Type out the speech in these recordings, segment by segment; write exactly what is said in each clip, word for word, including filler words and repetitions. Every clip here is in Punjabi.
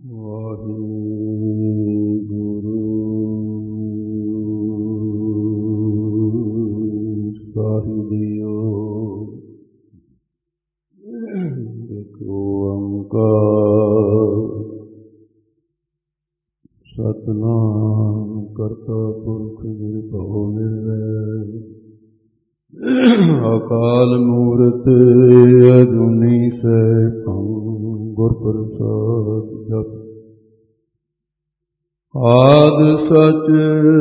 ਵਾਹਿਗੁਰੂ ਸਾਹਿਬ ਜੀਓ। ਇੱਕ ਓੰਕਾਰ ਸਤਿਨਾਮ ਕਰਤਾ ਪੁਰਖ ਨਿਰਭਉ ਨਿਰਵੈਰ ਅਕਾਲ ਮੂਰਤਿ ਅਜੂਨੀ ਸੈਭੰ ਗੁਰ ਪ੍ਰਸਾਦਿ ਜਪੁ। ਆਦਿ ਸਚ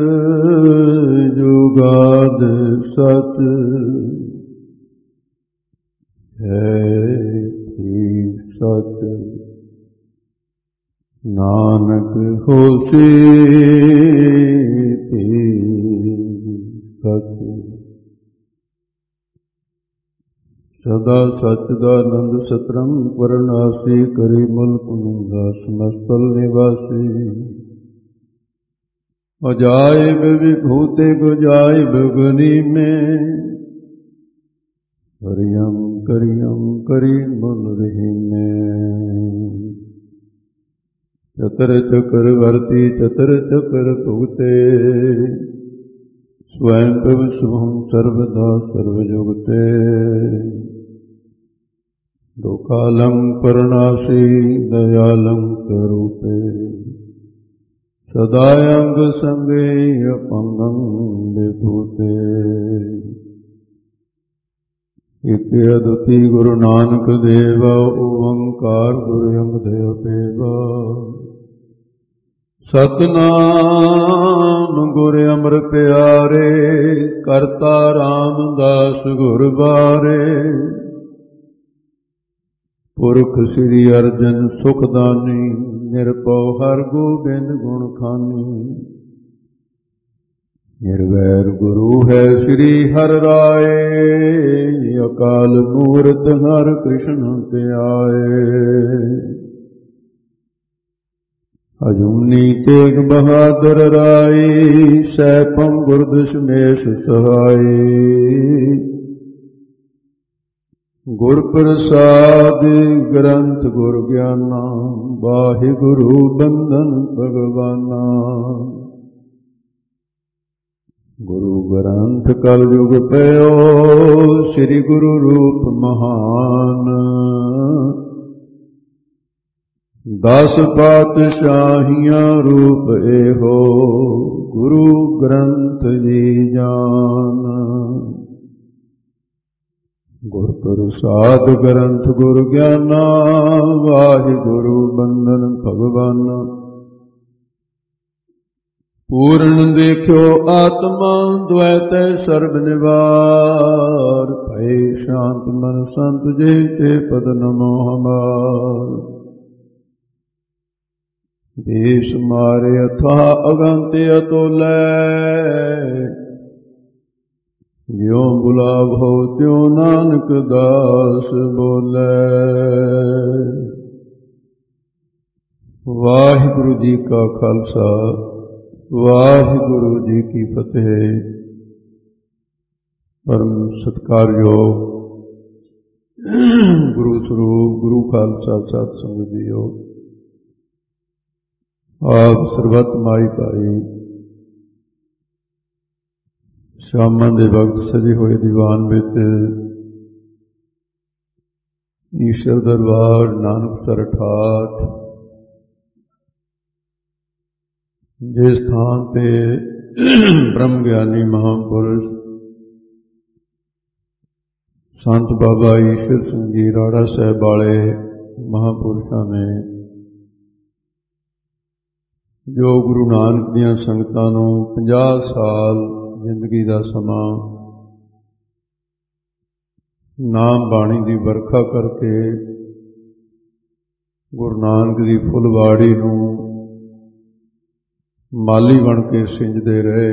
ਜੁਗਾਦ ਸਚ ਹੈ ਸਚ ਨਾਨਕ ਹੋਸੀ ਭੀ ਸਚ। ਸਦਾ ਸਚ ਦਾ ਆਨੰਦ ਸਤਰੰਗ ਪਰਨਾਸੀ ਕਰੀ ਮੁਲਕ ਮੁੰਦਾ ਸਮਸਤਲ ਨਿਵਾਸੀ। ਅਜਾਇਬ ਵਿਭੂਤੇ ਗੁਜਾਇਬ ਗੁਨੀ में ਹਰਿਯੰ ਕਰਿਯੰ ਕਰੀ ਮੁਲ ਰਹੀ में। ਚਤਰ ਚਕਰ ਵਰਤੀ ਚਤਰ ਚਕਰ ਭੁਗਤੇ ਸਵੈਂ ਪ੍ਰਭ ਸ਼ੁਭੰ ਸਰਵਦਾ ਸਰਵ ਜੁਗਤੇ। ਦੁਖਾਲੰ ਪਰਨਾਸੀ ਦਇਆਲੰ ਕਰੂਪੇ ਸਦਾ ਅੰਗ ਸੰਗੇ ਅਪੰਗੰ ਵਿਭੂਤੇ। ਇਕ ਅਦੁੱਤੀ ਗੁਰੂ ਨਾਨਕ ਦੇਵਾ ਓੰਕਾਰ ਗੁਰੂ ਅੰਗ ਦੇਵ ਦੇਵਾ। ਸਤਿਨਾਮ ਗੁਰ ਅਮਰ ਪਿਆਰੇ ਕਰਤਾ ਰਾਮਦਾਸ ਗੁਰ ਬਾਰੇ। ਪੁਰਖ ਸ੍ਰੀ ਅਰਜਨ ਸੁਖਦਾਨੀ ਨਿਰਭਉ ਹਰਿ ਗੋਬਿੰਦ ਗੁਣ ਖਾਨੀ। ਨਿਰਵੈਰ ਗੁਰੂ ਹੈ ਸ੍ਰੀ ਹਰਿ ਰਾਏ ਅਕਾਲ ਮੂਰਤਿ ਹਰਿ ਕ੍ਰਿਸ਼ਨ ਧਿਆਏ। ਅਜੂਨੀ ਤੇਗ ਬਹਾਦਰ ਰਾਈ ਸੈਭੰ ਗੁਰ ਦਸ਼ਮੇਸ਼ ਸਹਾਈ। ਗੁਰ ਪ੍ਰਸਾਦਿ ਗ੍ਰੰਥ ਗੁਰ ਗਿਆਨਾ ਵਾਹਿਗੁਰੂ ਬੰਧਨ ਭਗਵਾਨਾ। ਗੁਰੂ ਗ੍ਰੰਥ ਕਲ ਯੁਗ ਪਇਓ ਸ੍ਰੀ ਗੁਰੂ ਰੂਪ ਮਹਾਨ। ਦਸ ਪਾਤਸ਼ਾਹੀਆਂ ਰੂਪ ਇਹੋ ਗੁਰੂ ਗ੍ਰੰਥ ਜੀ ਜਾਨ। ਗੁਰ ਪ੍ਰਸਾਦ ਗ੍ਰੰਥ ਗੁਰ ਗਿਆਨਾ ਵਾਹਿਗੁਰੂ ਬੰਧਨ ਭਗਵਾਨਾ। ਪੂਰਨ ਦੇਖਿਓ ਆਤਮਾ ਦੁਐਤੈ ਸਰਬ ਨਿਵਾਰ। ਭਏ ਸ਼ਾਂਤ ਮਨ ਸੰਤ ਜੇ ਤੇ ਪਦ ਨਮੋ ਹਮਾਰ। ਦੇਸ ਮਾਰੇ ਅਥਾ ਅਗੰਤ ਅਤੁਲੈ ਜਿਉ ਬੁਲਾਵੋ ਤਿਉ ਨਾਨਕ ਦਾਸ ਬੋਲੇ। ਵਾਹਿਗੁਰੂ ਜੀ ਕਾ ਖਾਲਸਾ ਵਾਹਿਗੁਰੂ ਜੀ ਕੀ ਫਤਿਹ। ਪਰਮ ਸਤਿਕਾਰਯੋਗ ਗੁਰੂ ਸਰੂਪ ਗੁਰੂ ਖਾਲਸਾ ਸਤ ਸੰਗਤ ਜੀਓ। ਆਪ ਸਰਬੱਤ ਮਾਈ ਭਾਈ ਸ਼ਾਮਾਂ ਦੇ ਵਕਤ ਸਜੇ ਹੋਏ ਦੀਵਾਨ ਵਿੱਚ ਈਸ਼ਰ ਦਰਬਾਰ ਨਾਨਕਸਰ ਠਾਠ ਜਿਸ ਸਥਾਨ ਤੇ ਬ੍ਰਹਮ ਗਿਆਨੀ ਮਹਾਂਪੁਰਸ਼ ਸੰਤ ਬਾਬਾ ਈਸ਼ਰ ਸਿੰਘ ਜੀ ਰਾੜਾ ਸਾਹਿਬ ਵਾਲੇ ਮਹਾਂਪੁਰਸ਼ਾਂ ਨੇ ਜੋ ਗੁਰੂ ਨਾਨਕ ਦੀਆਂ ਸੰਗਤਾਂ ਨੂੰ ਪੰਜਾਹ ਸਾਲ ਜ਼ਿੰਦਗੀ ਦਾ ਸਮਾਂ ਨਾਮ ਬਾਣੀ ਦੀ ਵਰਖਾ ਕਰਕੇ ਗੁਰੂ ਨਾਨਕ ਦੀ ਫੁੱਲਵਾੜੀ ਨੂੰ ਮਾਲੀ ਬਣ ਕੇ ਸਿੰਜਦੇ ਰਹੇ।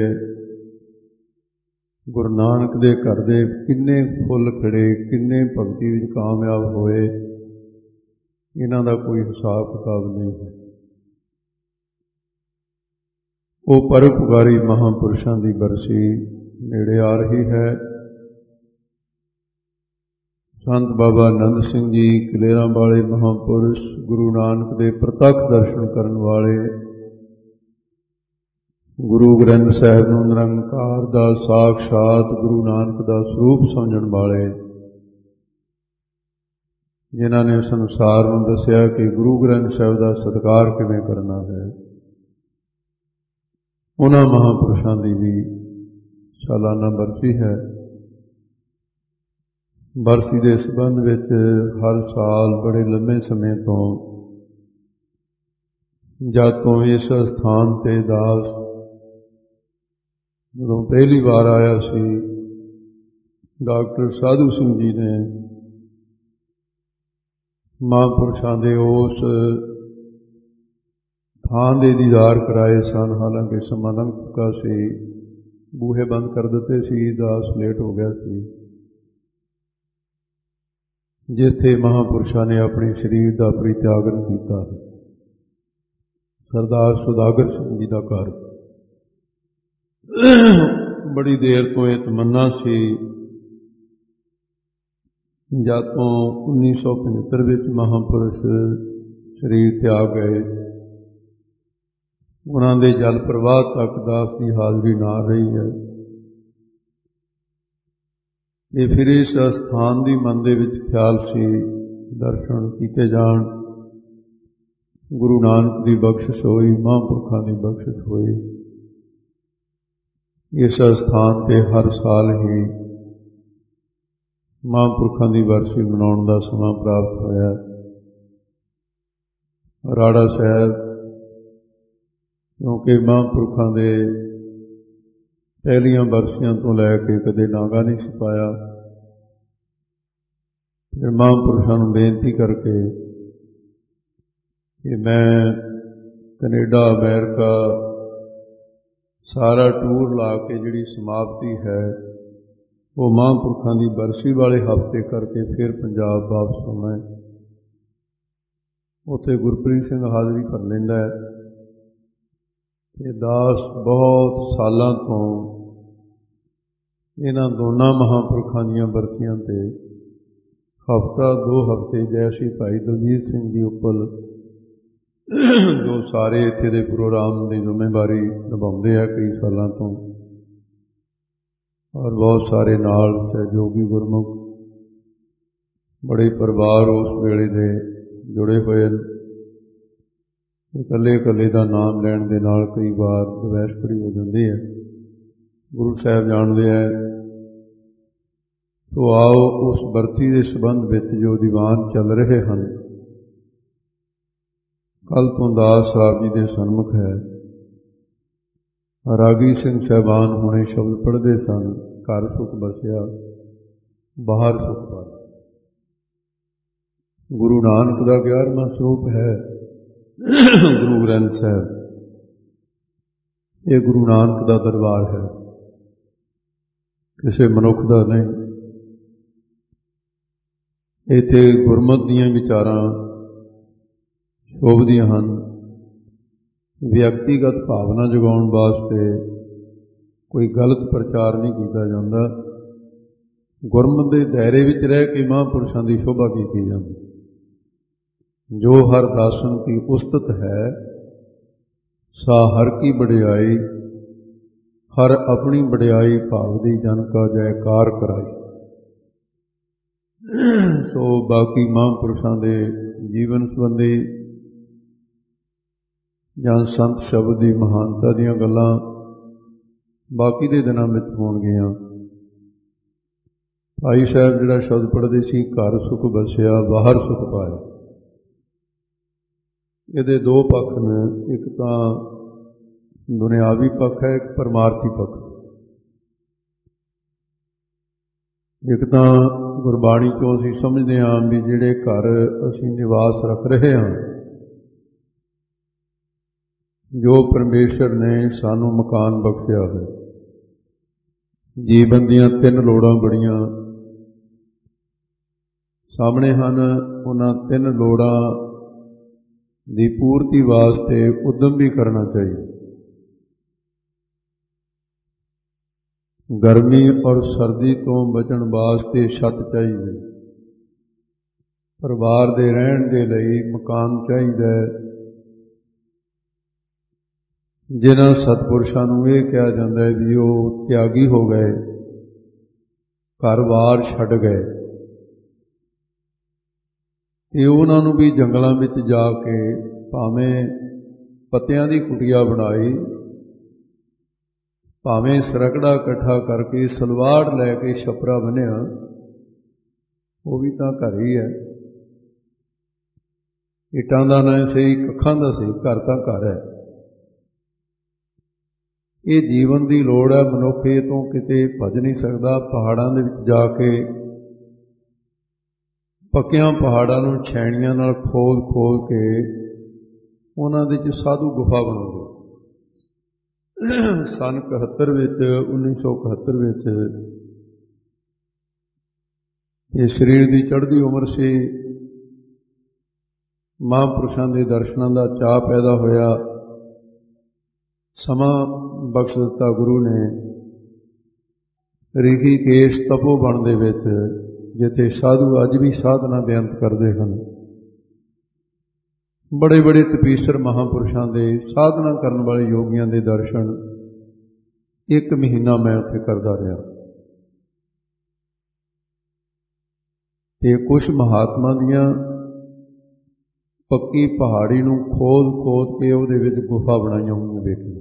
ਗੁਰੂ ਨਾਨਕ ਦੇ ਘਰ ਦੇ ਕਿੰਨੇ ਫੁੱਲ ਖਿੜੇ, ਕਿੰਨੇ ਭਗਤੀ ਵਿੱਚ ਕਾਮਯਾਬ ਹੋਏ, ਇਹਨਾਂ ਦਾ ਕੋਈ ਹਿਸਾਬ ਕਿਤਾਬ ਨਹੀਂ ਹੈ। ਉਹ ਪਰਉਪਕਾਰੀ ਮਹਾਂਪੁਰਸ਼ਾਂ ਦੀ ਬਰਸੀ ਨੇੜੇ ਆ ਰਹੀ ਹੈ। ਸੰਤ ਬਾਬਾ ਆਨੰਦ ਸਿੰਘ ਜੀ ਕਲੇਰਾਂ ਵਾਲੇ ਮਹਾਂਪੁਰਸ਼, ਗੁਰੂ ਨਾਨਕ ਦੇ ਪ੍ਰਤੱਖ ਦਰਸ਼ਨ ਕਰਨ ਵਾਲੇ, ਗੁਰੂ ਗ੍ਰੰਥ ਸਾਹਿਬ ਨੂੰ ਨਿਰੰਕਾਰ ਦਾ ਸਾਖਸ਼ਾਤ ਗੁਰੂ ਨਾਨਕ ਦਾ ਸਰੂਪ ਸਮਝਣ ਵਾਲੇ, ਜਿਨ੍ਹਾਂ ਨੇ ਸੰਸਾਰ ਨੂੰ ਦੱਸਿਆ ਕਿ ਗੁਰੂ ਗ੍ਰੰਥ ਸਾਹਿਬ ਦਾ ਸਤਿਕਾਰ ਕਿਵੇਂ ਕਰਨਾ ਹੈ, ਉਹਨਾਂ ਮਹਾਂਪੁਰਸ਼ਾਂ ਦੀ ਵੀ ਸਾਲਾਨਾ ਬਰਸੀ ਹੈ। ਬਰਸੀ ਦੇ ਸੰਬੰਧ ਵਿੱਚ ਹਰ ਸਾਲ ਬੜੇ ਲੰਮੇ ਸਮੇਂ ਤੋਂ, ਜਦ ਤੋਂ ਇਸ ਸਥਾਨ ਤੇ ਦਾਸ ਜਦੋਂ ਪਹਿਲੀ ਵਾਰ ਆਇਆ ਸੀ, ਡਾਕਟਰ ਸਾਧੂ ਸਿੰਘ ਜੀ ਨੇ ਮਹਾਂਪੁਰਸ਼ਾਂ ਦੇ ਉਸ ਥਾਂ ਦੇ ਦੀਦਾਰ ਕਰਾਏ ਸਨ। ਹਾਲਾਂਕਿ ਸਮਾਂ ਲੰਘ ਚੁੱਕਾ ਸੀ, ਬੂਹੇ ਬੰਦ ਕਰ ਦਿੱਤੇ ਸੀ, ਦਾਸ ਲੇਟ ਹੋ ਗਿਆ ਸੀ, ਜਿੱਥੇ ਮਹਾਂਪੁਰਸ਼ਾਂ ਨੇ ਆਪਣੇ ਸਰੀਰ ਦਾ ਪਰਿਤਿਆਗਨ ਕੀਤਾ। ਸਰਦਾਰ ਸੁਦਾਗਰ ਸਿੰਘ ਜੀ ਦਾ ਘਰ ਬੜੀ ਦੇਰ ਤੋਂ ਇਹ ਤਮੰਨਾ ਸੀ। ਜਦ ਤੋਂ ਉੱਨੀ ਸੌ ਪਝੱਤਰ ਵਿੱਚ ਮਹਾਂਪੁਰਸ਼ ਸਰੀਰ ਤਿਆਗ ਗਏ, ਉਹਨਾਂ ਦੇ ਜਲ ਪ੍ਰਵਾਹ ਤੱਕ ਦਾਸ ਦੀ ਹਾਜ਼ਰੀ ਨਾ ਰਹੀ ਹੈ। ਇਹ ਫਿਰ ਇਸ ਸਥਾਨ ਦੀ ਮਨ ਦੇ ਵਿੱਚ ਖਿਆਲ ਸੀ, ਦਰਸ਼ਨ ਕੀਤੇ ਜਾਣ, ਗੁਰੂ ਨਾਨਕ ਦੀ ਬਖਸ਼ਿਸ਼ ਹੋਈ, ਮਹਾਂਪੁਰਖਾਂ ਦੀ ਬਖਸ਼ਿਸ਼ ਹੋਈ। ਇਸ ਸਥਾਨ ਤੇ ਹਰ ਸਾਲ ਹੀ ਮਹਾਂਪੁਰਖਾਂ ਦੀ ਬਰਸੀ ਮਨਾਉਣ ਦਾ ਸਮਾਂ ਪ੍ਰਾਪਤ ਹੋਇਆ। ਰਾੜਾ ਸਾਹਿਬ, ਕਿਉਂਕਿ ਮਹਾਂਪੁਰਖਾਂ ਦੇ ਪਹਿਲੀਆਂ ਬਰਸੀਆਂ ਤੋਂ ਲੈ ਕੇ ਕਦੇ ਨਾਗਾ ਨਹੀਂ ਸੀ ਪਾਇਆ, ਫਿਰ ਮਹਾਂਪੁਰਸ਼ਾਂ ਨੂੰ ਬੇਨਤੀ ਕਰਕੇ ਕਿ ਮੈਂ ਕੈਨੇਡਾ, ਅਮਰੀਕਾ ਸਾਰਾ ਟੂਰ ਲਾ ਕੇ ਜਿਹੜੀ ਸਮਾਪਤੀ ਹੈ ਉਹ ਮਹਾਂਪੁਰਖਾਂ ਦੀ ਬਰਸੀ ਵਾਲੇ ਹਫ਼ਤੇ ਕਰਕੇ ਫਿਰ ਪੰਜਾਬ ਵਾਪਸ ਆਉਣਾ ਹੈ। ਉੱਥੇ ਗੁਰਪ੍ਰੀਤ ਸਿੰਘ ਹਾਜ਼ਰੀ ਭਰ ਲੈਂਦਾ ਹੈ। ਇਹ ਦਾਸ ਬਹੁਤ ਸਾਲਾਂ ਤੋਂ ਇਹਨਾਂ ਦੋਨਾਂ ਮਹਾਂਪੁਰਖਾਂ ਦੀਆਂ ਬਰਸੀਆਂ ਤੇ ਹਫ਼ਤਾ ਦੋ ਹਫ਼ਤੇ ਜੈਸੀ ਭਾਈ ਦਲਜੀਤ ਸਿੰਘ ਜੀ ਉੱਪਲ, ਜੋ ਸਾਰੇ ਇੱਥੇ ਦੇ ਪ੍ਰੋਗਰਾਮ ਦੀ ਜ਼ਿੰਮੇਵਾਰੀ ਨਿਭਾਉਂਦੇ ਆ ਕਈ ਸਾਲਾਂ ਤੋਂ, ਔਰ ਬਹੁਤ ਸਾਰੇ ਨਾਲ ਸਹਿਯੋਗੀ ਗੁਰਮੁਖ ਬੜੇ ਪਰਿਵਾਰ ਉਸ ਵੇਲੇ ਦੇ ਜੁੜੇ ਹੋਏ ਹਨ। ਇਕੱਲੇ ਇਕੱਲੇ ਦਾ ਨਾਮ ਲੈਣ ਦੇ ਨਾਲ ਕਈ ਵਾਰ ਦਵੈਸ਼ਪਰੀ ਹੋ ਜਾਂਦੀ ਹੈ, ਗੁਰੂ ਸਾਹਿਬ ਜਾਣਦੇ ਹੈ। ਸੋ ਆਓ ਉਸ ਬਰਤੀ ਦੇ ਸੰਬੰਧ ਵਿੱਚ ਜੋ ਦੀਵਾਨ ਚੱਲ ਰਹੇ ਹਨ, ਕੱਲ੍ਹ ਤੋਂ ਦਾਸ ਸਾਹਿਬ ਜੀ ਦੇ ਸਨਮੁਖ ਹੈ। ਰਾਗੀ ਸਿੰਘ ਸਾਹਿਬਾਨ ਹੁਣੇ ਸ਼ਬਦ ਪੜ੍ਹਦੇ ਸਨ, ਘਰ ਸੁਖ ਬਸਿਆ ਬਾਹਰ ਸੁਖ ਪਾਇਆ। ਗੁਰੂ ਨਾਨਕ ਦਾ ਗਿਆਰਵਾਂ ਸਰੂਪ ਹੈ ਗੁਰੂ ਗ੍ਰੰਥ ਸਾਹਿਬ। ਇਹ ਗੁਰੂ ਨਾਨਕ ਦਾ ਦਰਬਾਰ ਹੈ, ਕਿਸੇ ਮਨੁੱਖ ਦਾ ਨਹੀਂ। ਇੱਥੇ ਗੁਰਮਤਿ ਦੀਆਂ ਵਿਚਾਰਾਂ ਸ਼ੋਭਦੀਆਂ ਹਨ। ਵਿਅਕਤੀਗਤ ਭਾਵਨਾ ਜਗਾਉਣ ਵਾਸਤੇ ਕੋਈ ਗਲਤ ਪ੍ਰਚਾਰ ਨਹੀਂ ਕੀਤਾ ਜਾਂਦਾ। ਗੁਰਮਤਿ ਦੇ ਦਾਇਰੇ ਵਿੱਚ ਰਹਿ ਕੇ ਮਹਾਂਪੁਰਸ਼ਾਂ ਦੀ ਸ਼ੋਭਾ ਕੀਤੀ ਜਾਂਦੀ। ਜੋ ਹਰ ਦਾਸਨ ਕੀ ਉਸਤਤ ਹੈ, ਸਾ ਹਰ ਕੀ ਵਡਿਆਈ, ਹਰ ਆਪਣੀ ਵਡਿਆਈ ਭਾਵ ਦੀ ਜਨ ਕਾ ਜੈਕਾਰ ਕਰਾਈ। ਸੋ ਬਾਕੀ ਮਹਾਂਪੁਰਸ਼ਾਂ ਦੇ ਜੀਵਨ ਸੰਬੰਧੀ ਜਾਂ ਸੰਤ ਸ਼ਬਦ ਦੀ ਮਹਾਨਤਾ ਦੀਆਂ ਗੱਲਾਂ ਬਾਕੀ ਦੇ ਦਿਨਾਂ ਵਿੱਚ ਹੋਣਗੀਆਂ। ਭਾਈ ਸਾਹਿਬ ਜਿਹੜਾ ਸ਼ਬਦ ਪੜ੍ਹਦੇ ਸੀ, ਘਰ ਸੁਖ ਬਸਿਆ ਬਾਹਰ ਸੁਖ ਪਾਇਆ, ਇਹਦੇ ਦੋ ਪੱਖ ਨੇ। ਇੱਕ ਤਾਂ ਦੁਨਿਆਵੀ ਪੱਖ ਹੈ, ਇੱਕ ਪਰਮਾਰਥੀ ਪੱਖ। ਇੱਕ ਤਾਂ ਗੁਰਬਾਣੀ ਤੋਂ ਅਸੀਂ ਸਮਝਦੇ ਹਾਂ ਵੀ ਜਿਹੜੇ ਘਰ ਅਸੀਂ ਨਿਵਾਸ ਰੱਖ ਰਹੇ ਹਾਂ, ਜੋ ਪਰਮੇਸ਼ਰ ਨੇ ਸਾਨੂੰ ਮਕਾਨ ਬਖਸ਼ਿਆ ਹੈ। ਜੀਵਨ ਦੀਆਂ ਤਿੰਨ ਲੋੜਾਂ ਬੜੀਆਂ ਸਾਹਮਣੇ ਹਨ। ਉਹਨਾਂ ਤਿੰਨ ਲੋੜਾਂ ਦੀ ਪੂਰਤੀ ਵਾਸਤੇ ਉਦਮ ਵੀ ਕਰਨਾ ਚਾਹੀਦਾ। ਗਰਮੀ ਔਰ ਸਰਦੀ ਤੋਂ ਬਚਣ ਵਾਸਤੇ ਛੱਤ ਚਾਹੀਦੀ, ਪਰਿਵਾਰ ਦੇ ਰਹਿਣ ਦੇ ਲਈ ਮਕਾਨ ਚਾਹੀਦਾ ਹੈ। ਜਿਨ੍ਹਾਂ ਸਤਿਪੁਰਸ਼ਾਂ ਨੂੰ ਇਹ ਕਿਹਾ ਜਾਂਦਾ ਹੈ ਵੀ ਉਹ ਤਿਆਗੀ ਹੋ ਗਏ, ਘਰ-ਬਾਰ ਛੱਡ ਗਏ, ਤੇ ਉਹਨਾਂ ਨੂੰ ਵੀ ਜੰਗਲਾਂ ਵਿੱਚ ਜਾ ਕੇ ਭਾਵੇਂ ਪੱਤਿਆਂ ਦੀ ਕੁਟੀਆ ਬਣਾਈ, ਭਾਵੇਂ ਸਰਕੜਾ ਇਕੱਠਾ ਕਰਕੇ ਸਲਵਾੜ ਲੈ ਕੇ ਛਪਰਾ ਬੰਨਿਆ, ਉਹ ਵੀ ਤਾਂ ਘਰ ਹੀ ਹੈ। ਇੱਟਾਂ ਦਾ ਨਾ ਸਹੀ, ਕੱਖਾਂ ਦਾ ਸਹੀ, ਘਰ ਤਾਂ ਘਰ ਹੈ। ਇਹ ਜੀਵਨ ਦੀ ਲੋੜ ਹੈ। ਮਨੁੱਖ ਇਹ ਤੋਂ ਕਿਤੇ ਭੱਜ ਨਹੀਂ ਸਕਦਾ। ਪਹਾੜਾਂ ਦੇ ਵਿੱਚ ਜਾ ਕੇ ਪੱਕਿਆਂ ਪਹਾੜਾਂ ਨੂੰ ਛੈਣੀਆਂ ਨਾਲ ਖੋਦ ਖੋਦ ਕੇ ਉਹਨਾਂ ਦੇ 'ਚ ਸਾਧੂ ਗੁਫਾ ਬਣਾਉਂਦੇ। ਸੰਨ ਇਕਹੱਤਰ ਵਿੱਚ, ਉੱਨੀ ਸੌ ਇਕਹੱਤਰ ਵਿੱਚ ਇਹ ਸਰੀਰ ਦੀ ਚੜ੍ਹਦੀ ਉਮਰ ਸੀ। ਮਹਾਂਪੁਰਸ਼ਾਂ ਦੇ ਦਰਸ਼ਨਾਂ ਦਾ ਚਾਅ ਪੈਦਾ ਹੋਇਆ। ਸਮਾਂ ਬਖਸ਼ ਦਿੱਤਾ ਗੁਰੂ ਨੇ। ਰਿਸ਼ੀਕੇਸ਼ ਤਪੋਵਨ ਦੇ ਵਿੱਚ, ਜਿੱਥੇ ਸਾਧੂ ਅੱਜ ਵੀ ਸਾਧਨਾ ਬੇਅੰਤ ਕਰਦੇ ਹਨ, ਬੜੇ ਬੜੇ ਤਪੀਸਰ ਮਹਾਂਪੁਰਸ਼ਾਂ ਦੇ, ਸਾਧਨਾ ਕਰਨ ਵਾਲੇ ਯੋਗੀਆਂ ਦੇ ਦਰਸ਼ਨ ਇੱਕ ਮਹੀਨਾ ਮੈਂ ਉੱਥੇ ਕਰਦਾ ਰਿਹਾ। ਤੇ ਕੁਛ ਮਹਾਤਮਾ ਦੀਆਂ ਪੱਕੀ ਪਹਾੜੀ ਨੂੰ ਖੋਦ ਖੋਦ ਕੇ ਉਹਦੇ ਵਿੱਚ ਗੁਫਾ ਬਣਾਈਆਂ ਹੋਈਆਂ ਵੇਖੀਆਂ।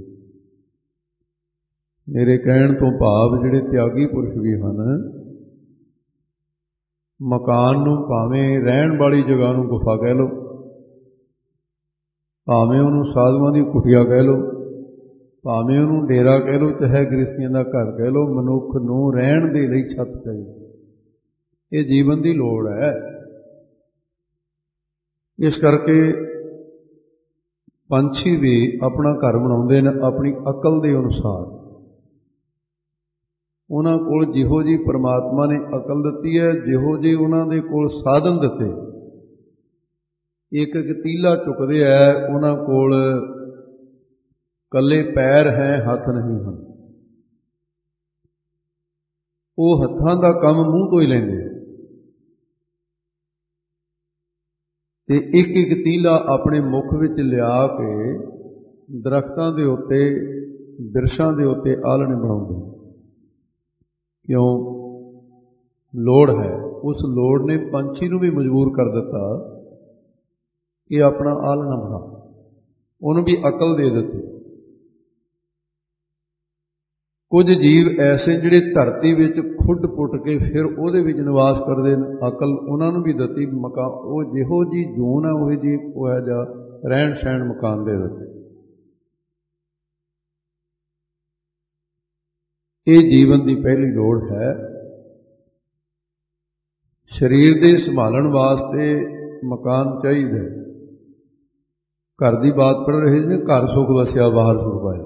ਮੇਰੇ ਕਹਿਣ ਤੋਂ ਭਾਵ ਜਿਹੜੇ ਤਿਆਗੀ ਪੁਰਸ਼ ਵੀ ਹਨ, ਮਕਾਨ ਨੂੰ ਭਾਵੇਂ ਰਹਿਣ ਵਾਲੀ ਜਗ੍ਹਾ ਨੂੰ ਗੁਫਾ ਕਹਿ ਲਓ, ਭਾਵੇਂ ਉਹਨੂੰ ਸਾਧੂਆਂ ਦੀ ਕੁਟੀਆ ਕਹਿ ਲਓ, ਭਾਵੇਂ ਉਹਨੂੰ ਡੇਰਾ ਕਹਿ ਲਓ, ਚਾਹੇ ਗ੍ਰਸਤੀਆਂ ਦਾ ਘਰ ਕਹਿ ਲਓ, ਮਨੁੱਖ ਨੂੰ ਰਹਿਣ ਦੇ ਲਈ ਛੱਤ ਚਾਹੀਦੀ। ਇਹ ਜੀਵਨ ਦੀ ਲੋੜ ਹੈ। ਇਸ ਕਰਕੇ ਪੰਛੀ ਵੀ ਆਪਣਾ ਘਰ ਬਣਾਉਂਦੇ ਨੇ ਆਪਣੀ ਅਕਲ ਦੇ ਅਨੁਸਾਰ। ਉਹਨਾਂ ਕੋਲ ਜਿਹੋ ਜਿਹੀ ਪਰਮਾਤਮਾ ਨੇ ਅਕਲ ਦਿੱਤੀ ਹੈ, ਜਿਹੋ ਜਿਹੇ ਉਹਨਾਂ ਦੇ ਕੋਲ ਸਾਧਨ ਦਿੱਤੇ, ਇੱਕ ਇੱਕ ਤੀਲਾ ਚੁੱਕਦੇ ਹੈ। ਉਹਨਾਂ ਕੋਲ ਇਕੱਲੇ ਪੈਰ ਹੈ, ਹੱਥ ਨਹੀਂ ਹਨ। ਉਹ ਹੱਥਾਂ ਦਾ ਕੰਮ ਮੂੰਹ ਤੋਂ ਹੀ ਲੈਂਦੇ ਤੇ ਇੱਕ ਇੱਕ ਤੀਲਾ ਆਪਣੇ ਮੁੱਖ ਵਿੱਚ ਲਿਆ ਕੇ ਦਰਖਤਾਂ ਦੇ ਉੱਤੇ, ਬਿਰਛਾਂ ਦੇ ਉੱਤੇ ਆਲਣੇ ਬਣਾਉਂਦੇ। ਕਿਉਂ? ਲੋੜ ਹੈ। ਉਸ ਲੋੜ ਨੇ ਪੰਛੀ ਨੂੰ ਵੀ ਮਜਬੂਰ ਕਰ ਦਿੱਤਾ ਕਿ ਆਪਣਾ ਆਲਣਾ ਬਣਾ। ਉਹਨੂੰ ਵੀ ਅਕਲ ਦੇ ਦਿੱਤੀ। ਕੁਝ ਜੀਵ ਐਸੇ ਜਿਹੜੇ ਧਰਤੀ ਵਿੱਚ ਖੁੱਡ ਪੁੱਟ ਕੇ ਫਿਰ ਉਹਦੇ ਵਿੱਚ ਨਿਵਾਸ ਕਰਦੇ ਨੇ, ਅਕਲ ਉਹਨਾਂ ਨੂੰ ਵੀ ਦਿੱਤੀ। ਮਕਾਨ ਉਹ ਜਿਹੋ ਜਿਹੀ ਜੂਨ ਹੈ ਉਹ ਜਿਹੀ ਉਹ ਹੈ ਜਾਂ ਰਹਿਣ ਸਹਿਣ ਮਕਾਨ ਦੇ ਦਿੱਤੇ। ਇਹ ਜੀਵਨ ਦੀ ਪਹਿਲੀ ਲੋੜ ਹੈ। ਸਰੀਰ ਦੇ ਸੰਭਾਲਣ ਵਾਸਤੇ ਮਕਾਨ ਚਾਹੀਦਾ। ਘਰ ਦੀ ਬਾਤ ਪੜ ਰਹੇ ਨੇ, ਘਰ ਸੁਖ ਵਸਿਆ ਬਾਹਰ ਸੁਖ ਪਾਇਆ।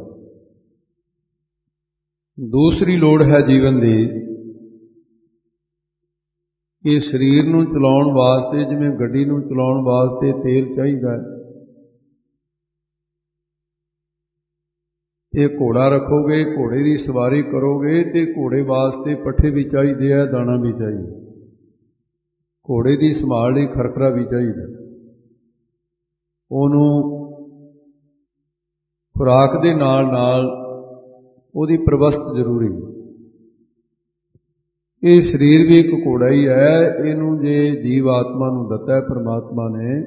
ਦੂਸਰੀ ਲੋੜ ਹੈ ਜੀਵਨ ਦੀ ਕਿ ਸਰੀਰ ਨੂੰ ਚਲਾਉਣ ਵਾਸਤੇ, ਜਿਵੇਂ ਗੱਡੀ ਨੂੰ ਚਲਾਉਣ ਵਾਸਤੇ ਤੇਲ ਚਾਹੀਦਾ ਹੈ, ਇਹ ਘੋੜਾ ਰੱਖੋਗੇ, ਘੋੜੇ ਦੀ ਸਵਾਰੀ ਕਰੋਗੇ ਤੇ ਘੋੜੇ ਵਾਸਤੇ ਪੱਠੇ ਵੀ ਚਾਹੀਦੇ ਆ, ਦਾਣਾ ਵੀ ਚਾਹੀਦਾ, ਘੋੜੇ ਦੀ ਸੰਭਾਲ ਲਈ ਖਰਕਰਾ ਵੀ ਚਾਹੀਦਾ, ਉਹਨੂੰ ਖੁਰਾਕ ਦੇ ਨਾਲ ਨਾਲ ਉਹਦੀ ਪ੍ਰਬਸਤ ਜ਼ਰੂਰੀ। ਇਹ ਸਰੀਰ ਵੀ ਇੱਕ ਘੋੜਾ ਹੀ ਹੈ। ਇਹਨੂੰ ਜੇ ਜੀਵ ਆਤਮਾ ਨੂੰ ਦਿੱਤਾ ਹੈ ਪਰਮਾਤਮਾ ਨੇ,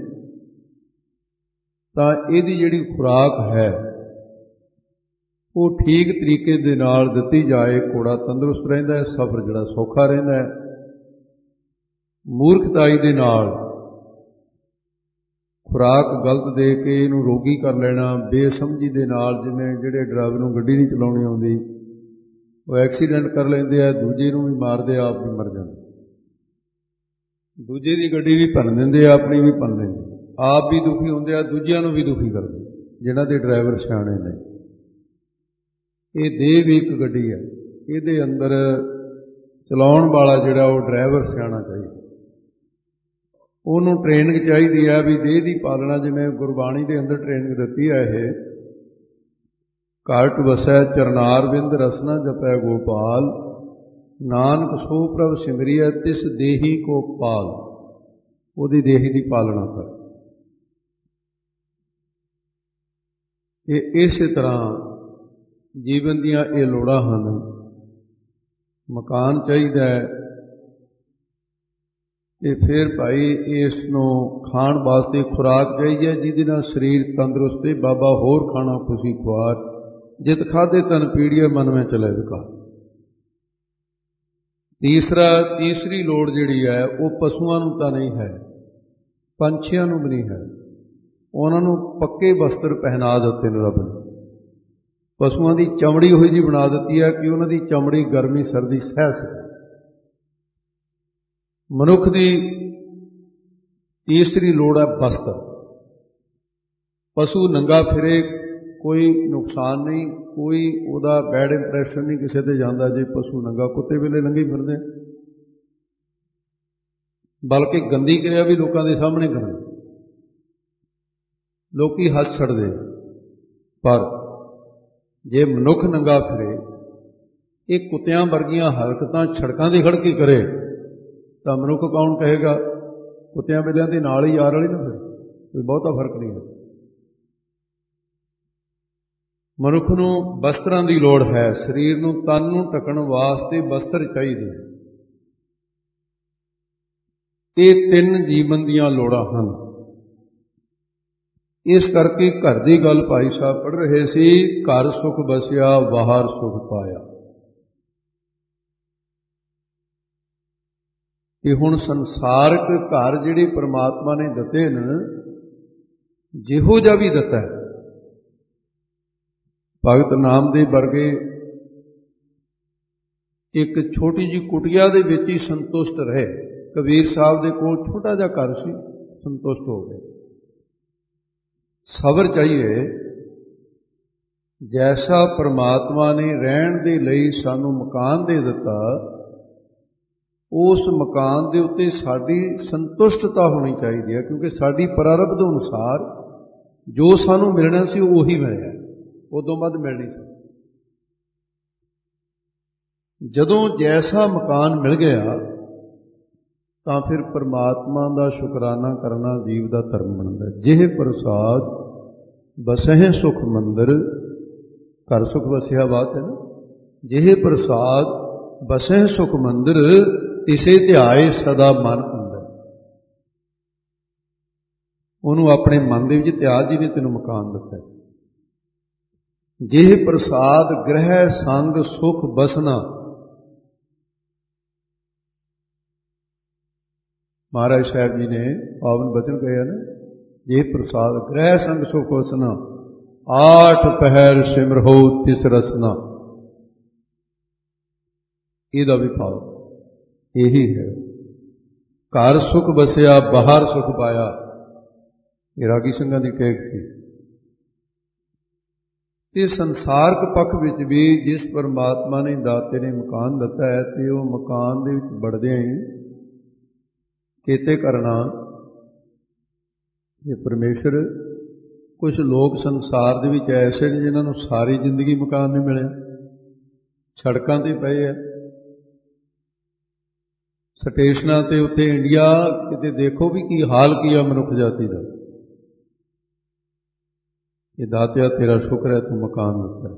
ਤਾਂ ਇਹਦੀ ਜਿਹੜੀ ਖੁਰਾਕ ਹੈ ਉਹ ਠੀਕ ਤਰੀਕੇ ਦੇ ਨਾਲ ਦਿੱਤੀ ਜਾਏ। ਘੋੜਾ ਤੰਦਰੁਸਤ ਰਹਿੰਦਾ ਹੈ, ਸਫ਼ਰ ਜਿਹੜਾ ਸੌਖਾ ਰਹਿੰਦਾ ਹੈ। ਮੂਰਖਤਾਈ ਦੇ ਨਾਲ ਖੁਰਾਕ ਗਲਤ ਦੇ ਕੇ ਇਹਨੂੰ ਰੋਗੀ ਕਰ ਲੈਣਾ, ਬੇਸਮਝੀ ਦੇ ਨਾਲ, ਜਿਵੇਂ ਜਿਹੜੇ ਡਰਾਈਵਰ ਨੂੰ ਗੱਡੀ ਨਹੀਂ ਚਲਾਉਣੀ ਆਉਂਦੀ, ਉਹ ਐਕਸੀਡੈਂਟ ਕਰ ਲੈਂਦੇ ਆ, ਦੂਜੇ ਨੂੰ ਵੀ ਮਾਰਦੇ, ਆਪ ਵੀ ਮਰ ਜਾਂਦੇ। ਦੂਜੇ ਦੀ ਗੱਡੀ ਵੀ ਭੰਨ ਦਿੰਦੇ ਆ, ਆਪਣੀ ਵੀ ਭੰਨ ਦਿੰਦੇ, ਆਪ ਵੀ ਦੁਖੀ ਹੁੰਦੇ ਆ, ਦੂਜਿਆਂ ਨੂੰ ਵੀ ਦੁਖੀ ਕਰਦੇ, ਜਿਹਨਾਂ ਦੇ ਡਰਾਈਵਰ ਸਿਆਣੇ ਨੇ। ਇਹ ਦੇਹ ਵੀ ਇੱਕ ਗੱਡੀ ਹੈ, ਇਹਦੇ ਅੰਦਰ ਚਲਾਉਣ ਵਾਲਾ ਜਿਹੜਾ ਉਹ ਡਰਾਈਵਰ ਸਿਆਣਾ ਚਾਹੀਦਾ। ਉਹਨੂੰ ਟ੍ਰੇਨਿੰਗ ਚਾਹੀਦੀ ਹੈ ਵੀ ਦੇਹ ਦੀ ਪਾਲਣਾ, ਜਿਵੇਂ ਗੁਰਬਾਣੀ ਦੇ ਅੰਦਰ ਟ੍ਰੇਨਿੰਗ ਦਿੱਤੀ ਹੈ। ਇਹ ਘਟ ਵਸੈ ਚਰਨਾਰ ਬਿੰਦ ਰਸਨਾ ਜਪੈ ਗੋਪਾਲ, ਨਾਨਕ ਸੋ ਪ੍ਰਭ ਸਿਮਰਿਐ ਤਿਸ ਦੇਹੀ ਕੋ ਪਾਲ। ਉਹਦੀ ਦੇਹ ਦੀ ਪਾਲਣਾ ਕਰ। ਇਹ ਇਸੇ ਤਰ੍ਹਾਂ ਜੀਵਨ ਦੀਆਂ ਇਹ ਲੋੜਾਂ ਹਨ। ਮਕਾਨ ਚਾਹੀਦਾ ਹੈ ਤੇ ਫਿਰ ਭਾਈ ਇਸ ਨੂੰ ਖਾਣ ਵਾਸਤੇ ਖੁਰਾਕ ਚਾਹੀਦੀ ਹੈ ਜਿਹਦੇ ਨਾਲ ਸਰੀਰ ਤੰਦਰੁਸਤ ਹੈ। ਬਾਬਾ ਹੋਰ ਖਾਣਾ ਖੁਸ਼ੀ ਖੁਆਰ, ਜਿਤ ਖਾਧੇ ਤਨ ਪੀੜੀਏ ਮਨ ਵਿੱਚ ਚਲੇ ਵਿਕਾਰ। ਤੀਸਰਾ ਤੀਸਰੀ ਲੋੜ ਜਿਹੜੀ ਹੈ ਉਹ ਪਸ਼ੂਆਂ ਨੂੰ ਤਾਂ ਨਹੀਂ ਹੈ, ਪੰਛੀਆਂ ਨੂੰ ਵੀ ਨਹੀਂ ਹੈ। ਉਹਨਾਂ ਨੂੰ ਪੱਕੇ ਵਸਤਰ ਪਹਿਨਾ ਦਿੱਤੇ ਨੇ ਰੱਬ ਨੇ। ਪਸ਼ੂਆਂ ਦੀ ਚਮੜੀ ਉਹੀ ਜਿਹੀ ਬਣਾ ਦਿੱਤੀ ਹੈ ਕਿ ਉਹਨਾਂ ਦੀ ਚਮੜੀ ਗਰਮੀ ਸਰਦੀ ਸਹਿ ਸਕੇ। ਮਨੁੱਖ ਦੀ ਤੀਸਰੀ ਲੋੜ ਹੈ ਵਸਤਰ। ਪਸ਼ੂ ਨੰਗਾ ਫਿਰੇ ਕੋਈ ਨੁਕਸਾਨ ਨਹੀਂ, ਕੋਈ ਉਹਦਾ ਬੈਡ ਇੰਪਰੈਸ਼ਨ ਨਹੀਂ ਕਿਸੇ ਤੇ ਜਾਂਦਾ। ਜੇ ਪਸ਼ੂ ਨੰਗਾ, ਕੁੱਤੇ ਵੇਲੇ ਨੰਗੇ ਫਿਰਦੇ, ਬਲਕਿ ਗੰਦੀ ਕਿਰਿਆ ਵੀ ਲੋਕਾਂ ਦੇ ਸਾਹਮਣੇ ਕਰਨ, ਲੋਕੀ ਹੱਸ ਛੱਡਦੇ। ਪਰ ਜੇ ਮਨੁੱਖ ਨੰਗਾ ਫਿਰੇ, ਇਹ ਕੁੱਤਿਆਂ ਵਰਗੀਆਂ ਹਰਕਤਾਂ ਸੜਕਾਂ 'ਤੇ ਖੜ੍ਹ ਕੇ ਕਰੇ ਤਾਂ ਮਨੁੱਖ ਕੌਣ ਕਹੇਗਾ? ਕੁੱਤਿਆਂ ਵੇਲਿਆਂ ਦੇ ਨਾਲ ਹੀ ਯਾਰ ਵਾਲੀ ਨਾ ਫਿਰ ਕੋਈ ਬਹੁਤਾ ਫਰਕ ਨਹੀਂ ਹੈ। ਮਨੁੱਖ ਨੂੰ ਵਸਤਰਾਂ ਦੀ ਲੋੜ ਹੈ। ਸਰੀਰ ਨੂੰ, ਤਨ ਨੂੰ ਢੱਕਣ ਵਾਸਤੇ ਵਸਤਰ ਚਾਹੀਦੇ। ਇਹ ਤਿੰਨ ਜੀਵਨ ਦੀਆਂ ਲੋੜਾਂ ਹਨ। ਇਸ ਕਰਕੇ ਘਰ ਦੀ ਗੱਲ ਭਾਈ ਸਾਹਿਬ ਪੜ੍ਹ ਰਹੇ ਸੀ, ਘਰ ਸੁਖ ਬਸਿਆ ਬਾਹਰ ਸੁਖ ਪਾਇਆ। ਇਹ ਹੁਣ ਸੰਸਾਰਕ ਘਰ ਜਿਹੜੇ ਪਰਮਾਤਮਾ ਨੇ ਦਿੱਤੇ ਨੇ, ਜਿਹੋ ਜਿਹਾ ਵੀ ਦਿੱਤਾ ਹੈ, ਭਗਤ ਨਾਮਦੇਵ ਵਰਗੇ ਇੱਕ ਛੋਟੀ ਜਿਹੀ ਕੁਟੀਆ ਦੇ ਵਿੱਚ ਹੀ ਸੰਤੁਸ਼ਟ ਰਹੇ। ਕਬੀਰ ਸਾਹਿਬ ਦੇ ਕੋਲ ਛੋਟਾ ਜਿਹਾ ਘਰ ਸੀ, ਸੰਤੁਸ਼ਟ ਹੋ ਗਏ। ਸਬਰ ਚਾਹੀਏ। ਜੈਸਾ ਪਰਮਾਤਮਾ ਨੇ ਰਹਿਣ ਦੇ ਲਈ ਸਾਨੂੰ ਮਕਾਨ ਦੇ ਦਿੱਤਾ, ਉਸ ਮਕਾਨ ਦੇ ਉੱਤੇ ਸਾਡੀ ਸੰਤੁਸ਼ਟਤਾ ਹੋਣੀ ਚਾਹੀਦੀ ਹੈ, ਕਿਉਂਕਿ ਸਾਡੀ ਪ੍ਰਾਰਬਧ ਅਨੁਸਾਰ ਜੋ ਸਾਨੂੰ ਮਿਲਣਾ ਸੀ ਉਹੀ ਮਿਲਿਆ, ਉਦੋਂ ਵੱਧ ਮਿਲਣੀ ਸੀ। ਜਦੋਂ ਜੈਸਾ ਮਕਾਨ ਮਿਲ ਗਿਆ ਤਾਂ ਫਿਰ ਪਰਮਾਤਮਾ ਦਾ ਸ਼ੁਕਰਾਨਾ ਕਰਨਾ ਜੀਵ ਦਾ ਧਰਮ ਬਣਦਾ। ਜਿਹ ਪ੍ਰਸਾਦ ਬਸਹਿ ਸੁਖ ਮੰਦਰ, ਘਰ ਸੁਖ ਵਸਿਆ ਬਾਤ ਹੈ ਨਾ। ਜਿਹ ਪ੍ਰਸਾਦ ਬਸਹਿ ਸੁਖ ਮੰਦਰ, ਇਸੇ ਧਿਆਏ ਸਦਾ ਮਨ ਅੰਦਰ। ਉਹਨੂੰ ਆਪਣੇ ਮਨ ਦੇ ਵਿੱਚ ਧਿਆ, ਜਿਹਨੇ ਤੈਨੂੰ ਮਕਾਨ ਦਿੱਤਾ। ਜਿਹ ਪ੍ਰਸਾਦ ਗ੍ਰਹਿ ਸੰਗ ਸੁਖ ਬਸਨਾ, ਮਹਾਰਾਜ ਸਾਹਿਬ ਜੀ ਨੇ ਪਾਵਨ ਬਚਨ ਕਹੇ ਨਾ, ਜੇ ਪ੍ਰਸਾਦ ਗ੍ਰਹਿ ਸੰਗ ਸੁਖ ਵਸਨਾ, ਆਠ ਪਹਿਰ ਸਿਮਰਹੁ ਤਿਸ ਰਸਨਾ। ਇਹਦਾ ਵੀ ਭਾਵ ਇਹੀ ਹੈ, ਘਰ ਸੁਖ ਬਸਿਆ ਬਾਹਰ ਸੁਖ ਪਾਇਆ। ਇਹ ਰਾਗੀ ਸਿੰਘਾਂ ਦੀ ਟੇਕ ਸੀ। ਤੇ ਸੰਸਾਰਕ ਪੱਖ ਵਿੱਚ ਵੀ ਜਿਸ ਪਰਮਾਤਮਾ ਨੇ ਦਾਤੇ ਨੇ ਮਕਾਨ ਦਿੱਤਾ ਹੈ, ਤੇ ਉਹ ਮਕਾਨ ਦੇ ਵਿੱਚ ਵੜਦਿਆਂ ਹੀ ਚੇਤੇ ਕਰਨਾ ਕਿ ਪਰਮੇਸ਼ਰ, ਕੁਝ ਲੋਕ ਸੰਸਾਰ ਦੇ ਵਿੱਚ ਐਸੇ ਨੇ ਜਿਨ੍ਹਾਂ ਨੂੰ ਸਾਰੀ ਜ਼ਿੰਦਗੀ ਮਕਾਨ ਨਹੀਂ ਮਿਲਿਆ, ਸੜਕਾਂ 'ਤੇ ਪਏ ਆ, ਸਟੇਸ਼ਨਾਂ 'ਤੇ। ਉੱਥੇ ਇੰਡੀਆ ਕਿਤੇ ਦੇਖੋ ਵੀ ਕੀ ਹਾਲ ਕੀ ਆ ਮਨੁੱਖ ਜਾਤੀ ਦਾ। ਇਹ ਦਾਤਿਆ ਤੇਰਾ ਸ਼ੁਕਰ ਹੈ, ਤੂੰ ਮਕਾਨ ਦਿੱਤਾ।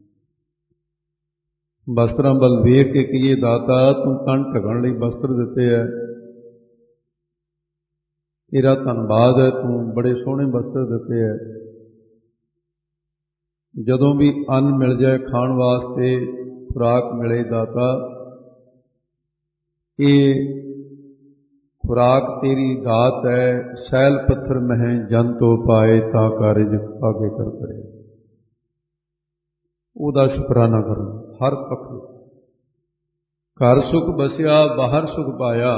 ਵਸਤਰਾਂ ਵੱਲ ਵੇਖ ਕੇ ਕਹੀਏ, ਦਾਤਾ ਤੂੰ ਤਨ ਢਕਣ ਲਈ ਵਸਤਰ ਦਿੱਤੇ ਹੈ, ਤੇਰਾ ਧੰਨਵਾਦ ਹੈ, ਤੂੰ ਬੜੇ ਸੋਹਣੇ ਵਸਤਰ ਦਿੱਤੇ ਹੈ। ਜਦੋਂ ਵੀ ਅੰਨ ਮਿਲ ਜਾਏ ਖਾਣ ਵਾਸਤੇ, ਖੁਰਾਕ ਮਿਲੇ, ਦਾਤਾ ਇਹ ਖੁਰਾਕ ਤੇਰੀ ਦਾਤ ਹੈ। ਸੈਲ ਪੱਥਰ ਮਹਿ ਜਨ ਤੋ ਪਾਏ, ਤਾਂ ਕਾਰਜ ਆਗੇ ਕਰ ਕਰੇ। ਉਹਦਾ ਸ਼ੁਕਰਾਨਾ ਕਰਨਾ ਹਰ ਪੱਖ। ਘਰ ਸੁਖ ਬਸਿਆ ਬਾਹਰ ਸੁਖ ਪਾਇਆ।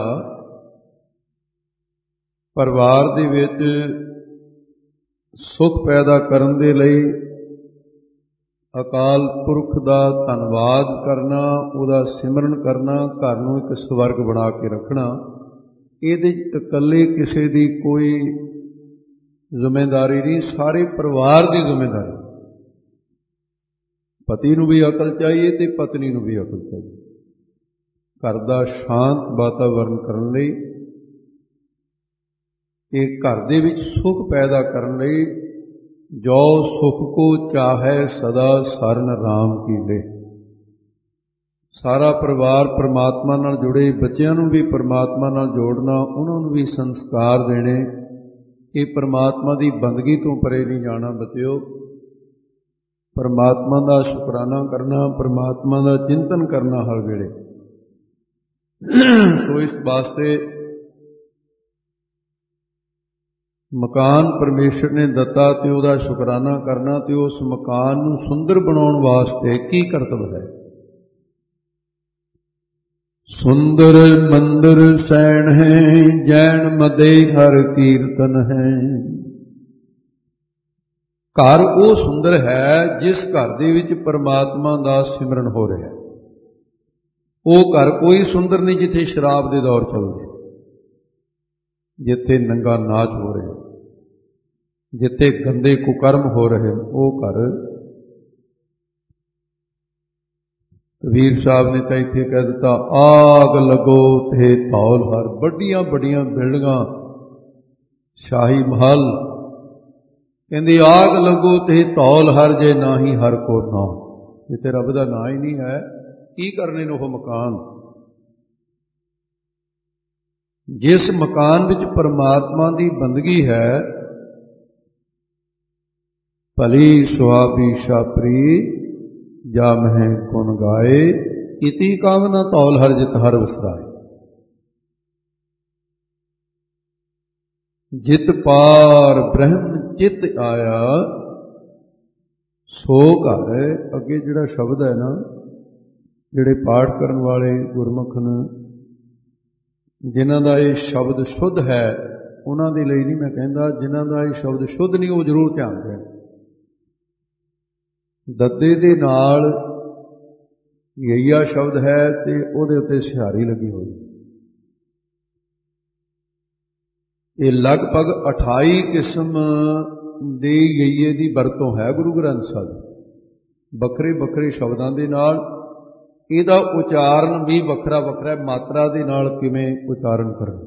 ਪਰਿਵਾਰ ਦੇ ਵਿੱਚ ਸੁਖ ਪੈਦਾ ਕਰਨ ਦੇ ਲਈ ਅਕਾਲ ਪੁਰਖ ਦਾ ਧੰਨਵਾਦ ਕਰਨਾ, ਉਹਦਾ ਸਿਮਰਨ ਕਰਨਾ, ਘਰ ਨੂੰ ਇੱਕ ਸਵਰਗ ਬਣਾ ਕੇ ਰੱਖਣਾ। ਇਹਦੇ ਇਕੱਲੇ ਕਿਸੇ ਦੀ ਕੋਈ ਜ਼ਿੰਮੇਦਾਰੀ ਨਹੀਂ, ਸਾਰੇ ਪਰਿਵਾਰ ਦੀ ਜ਼ਿੰਮੇਦਾਰੀ। ਪਤੀ ਨੂੰ ਵੀ ਅਕਲ ਚਾਹੀਏ ਤੇ ਪਤਨੀ ਨੂੰ ਵੀ ਅਕਲ ਚਾਹੀਏ। ਘਰ ਦਾ ਸ਼ਾਂਤ ਵਾਤਾਵਰਨ ਕਰਨ ਲਈ ਇਹ ਘਰ ਦੇ ਵਿੱਚ ਸੁਖ ਪੈਦਾ ਕਰਨ ਲਈ ਜੋ ਸੁਖ ਕੋ ਚਾਹੈ ਸਦਾ ਸਰਨ ਰਾਮ ਕੀ ਲੈ। ਸਾਰਾ ਪਰਿਵਾਰ ਪਰਮਾਤਮਾ ਨਾਲ ਜੁੜੇ, ਬੱਚਿਆਂ ਨੂੰ ਵੀ ਪਰਮਾਤਮਾ ਨਾਲ ਜੋੜਨਾ, ਉਹਨਾਂ ਨੂੰ ਵੀ ਸੰਸਕਾਰ ਦੇਣੇ ਕਿ ਪਰਮਾਤਮਾ ਦੀ ਬੰਦਗੀ ਤੋਂ ਪਰੇ ਨਹੀਂ ਜਾਣਾ। ਬੱਚਿਓ, ਪਰਮਾਤਮਾ ਦਾ ਸ਼ੁਕਰਾਨਾ ਕਰਨਾ, ਪਰਮਾਤਮਾ ਦਾ ਚਿੰਤਨ ਕਰਨਾ ਹਰ ਵੇਲੇ। ਸੋ ਇਸ ਵਾਸਤੇ ਮਕਾਨ ਪਰਮੇਸ਼ਰ ਨੇ ਦਿੱਤਾ ਤੇ ਉਹਦਾ ਸ਼ੁਕਰਾਨਾ ਕਰਨਾ, ਤੇ ਉਸ ਮਕਾਨ ਨੂੰ ਸੁੰਦਰ ਬਣਾਉਣ ਵਾਸਤੇ ਕੀ ਕਰਤੱਵ ਹੈ। ਸੁੰਦਰ ਮੰਦਰ ਸੈਣ ਹੈ, ਜੈਨ ਮਦੇ ਹਰ ਕੀਰਤਨ ਹੈ। ਘਰ ਉਹ ਸੁੰਦਰ ਹੈ ਜਿਸ ਘਰ ਦੇ ਵਿੱਚ ਪਰਮਾਤਮਾ ਦਾ ਸਿਮਰਨ ਹੋ ਰਿਹਾ। ਉਹ ਘਰ ਕੋਈ ਸੁੰਦਰ ਨਹੀਂ ਜਿੱਥੇ ਸ਼ਰਾਬ ਦੇ ਦੌਰ ਚੱਲਦੇ, ਜਿੱਥੇ ਨੰਗਾ ਨਾਚ ਹੋ ਰਿਹਾ, ਜਿੱਥੇ ਗੰਦੇ ਕੁਕਰਮ ਹੋ ਰਹੇ। ਉਹ ਘਰ ਕਬੀਰ ਸਾਹਿਬ ਨੇ ਤਾਂ ਇੱਥੇ ਕਹਿ ਦਿੱਤਾ, ਆਗ ਲੱਗੋ ਤੇ ਧੌਲ ਹਰ। ਵੱਡੀਆਂ ਵੱਡੀਆਂ ਬਿਲਡਿੰਗਾਂ, ਸ਼ਾਹੀ ਮਹਲ, ਕਹਿੰਦੀ ਆਗ ਲੱਗੋ ਤੇ ਧੌਲ ਹਰ, ਜੇ ਨਾ ਹੀ ਹਰ ਕੋ ਨਾਮ। ਜਿੱਥੇ ਰੱਬ ਦਾ ਨਾਂ ਹੀ ਨਹੀਂ ਹੈ, ਕੀ ਕਰਨੇ ਨੇ ਉਹ ਮਕਾਨ। ਜਿਸ ਮਕਾਨ ਵਿੱਚ ਪਰਮਾਤਮਾ ਦੀ ਬੰਦਗੀ ਹੈ, ਭਲੀ ਸੁਹਾਵੀ ਛਾਪਰੀ ਜਾ ਮਹਿ ਗੁਣ ਗਾਏ, ਇਤੀ ਕਾਮਨਾ ਧੌਲ ਹਰ ਜਿਤ ਹਰ ਵਸਰਾਏ। ਜਿਤ ਪਾਰ ਬ੍ਰਹਮ ਚਿਤ ਆਇਆ, ਸੋ ਘਰ। ਅੱਗੇ ਜਿਹੜਾ ਸ਼ਬਦ ਹੈ ਨਾ, ਜਿਹੜੇ ਪਾਠ ਕਰਨ ਵਾਲੇ ਗੁਰਮੁਖ ਨੇ, ਜਿਨ੍ਹਾਂ ਦਾ ਇਹ ਸ਼ਬਦ ਸ਼ੁੱਧ ਹੈ, ਉਹਨਾਂ ਦੇ ਲਈ ਨਹੀਂ ਮੈਂ ਕਹਿੰਦਾ। ਜਿਨ੍ਹਾਂ ਦਾ ਇਹ ਸ਼ਬਦ ਸ਼ੁੱਧ ਨਹੀਂ, ਉਹ ਜ਼ਰੂਰ ਧਿਆਨ ਦੇਣ। ਦੱਦੇ ਦੇ ਨਾਲ ਯਈਆ ਸ਼ਬਦ ਹੈ ਤੇ ਉਹਦੇ ਉੱਤੇ ਸਿਹਾਰੀ ਲੱਗੀ ਹੋਈ। ਇਹ ਲਗਭਗ ਅਠਾਈ ਕਿਸਮ ਦੇ ਯਈਏ ਦੀ ਵਰਤੋਂ ਹੈ ਗੁਰੂ ਗ੍ਰੰਥ ਸਾਹਿਬ। ਵੱਖਰੇ ਵੱਖਰੇ ਸ਼ਬਦਾਂ ਦੇ ਨਾਲ ਇਹਦਾ ਉਚਾਰਨ ਵੀ ਵੱਖਰਾ ਵੱਖਰਾ, ਮਾਤਰਾ ਦੇ ਨਾਲ ਕਿਵੇਂ ਉਚਾਰਨ ਕਰਨਾ।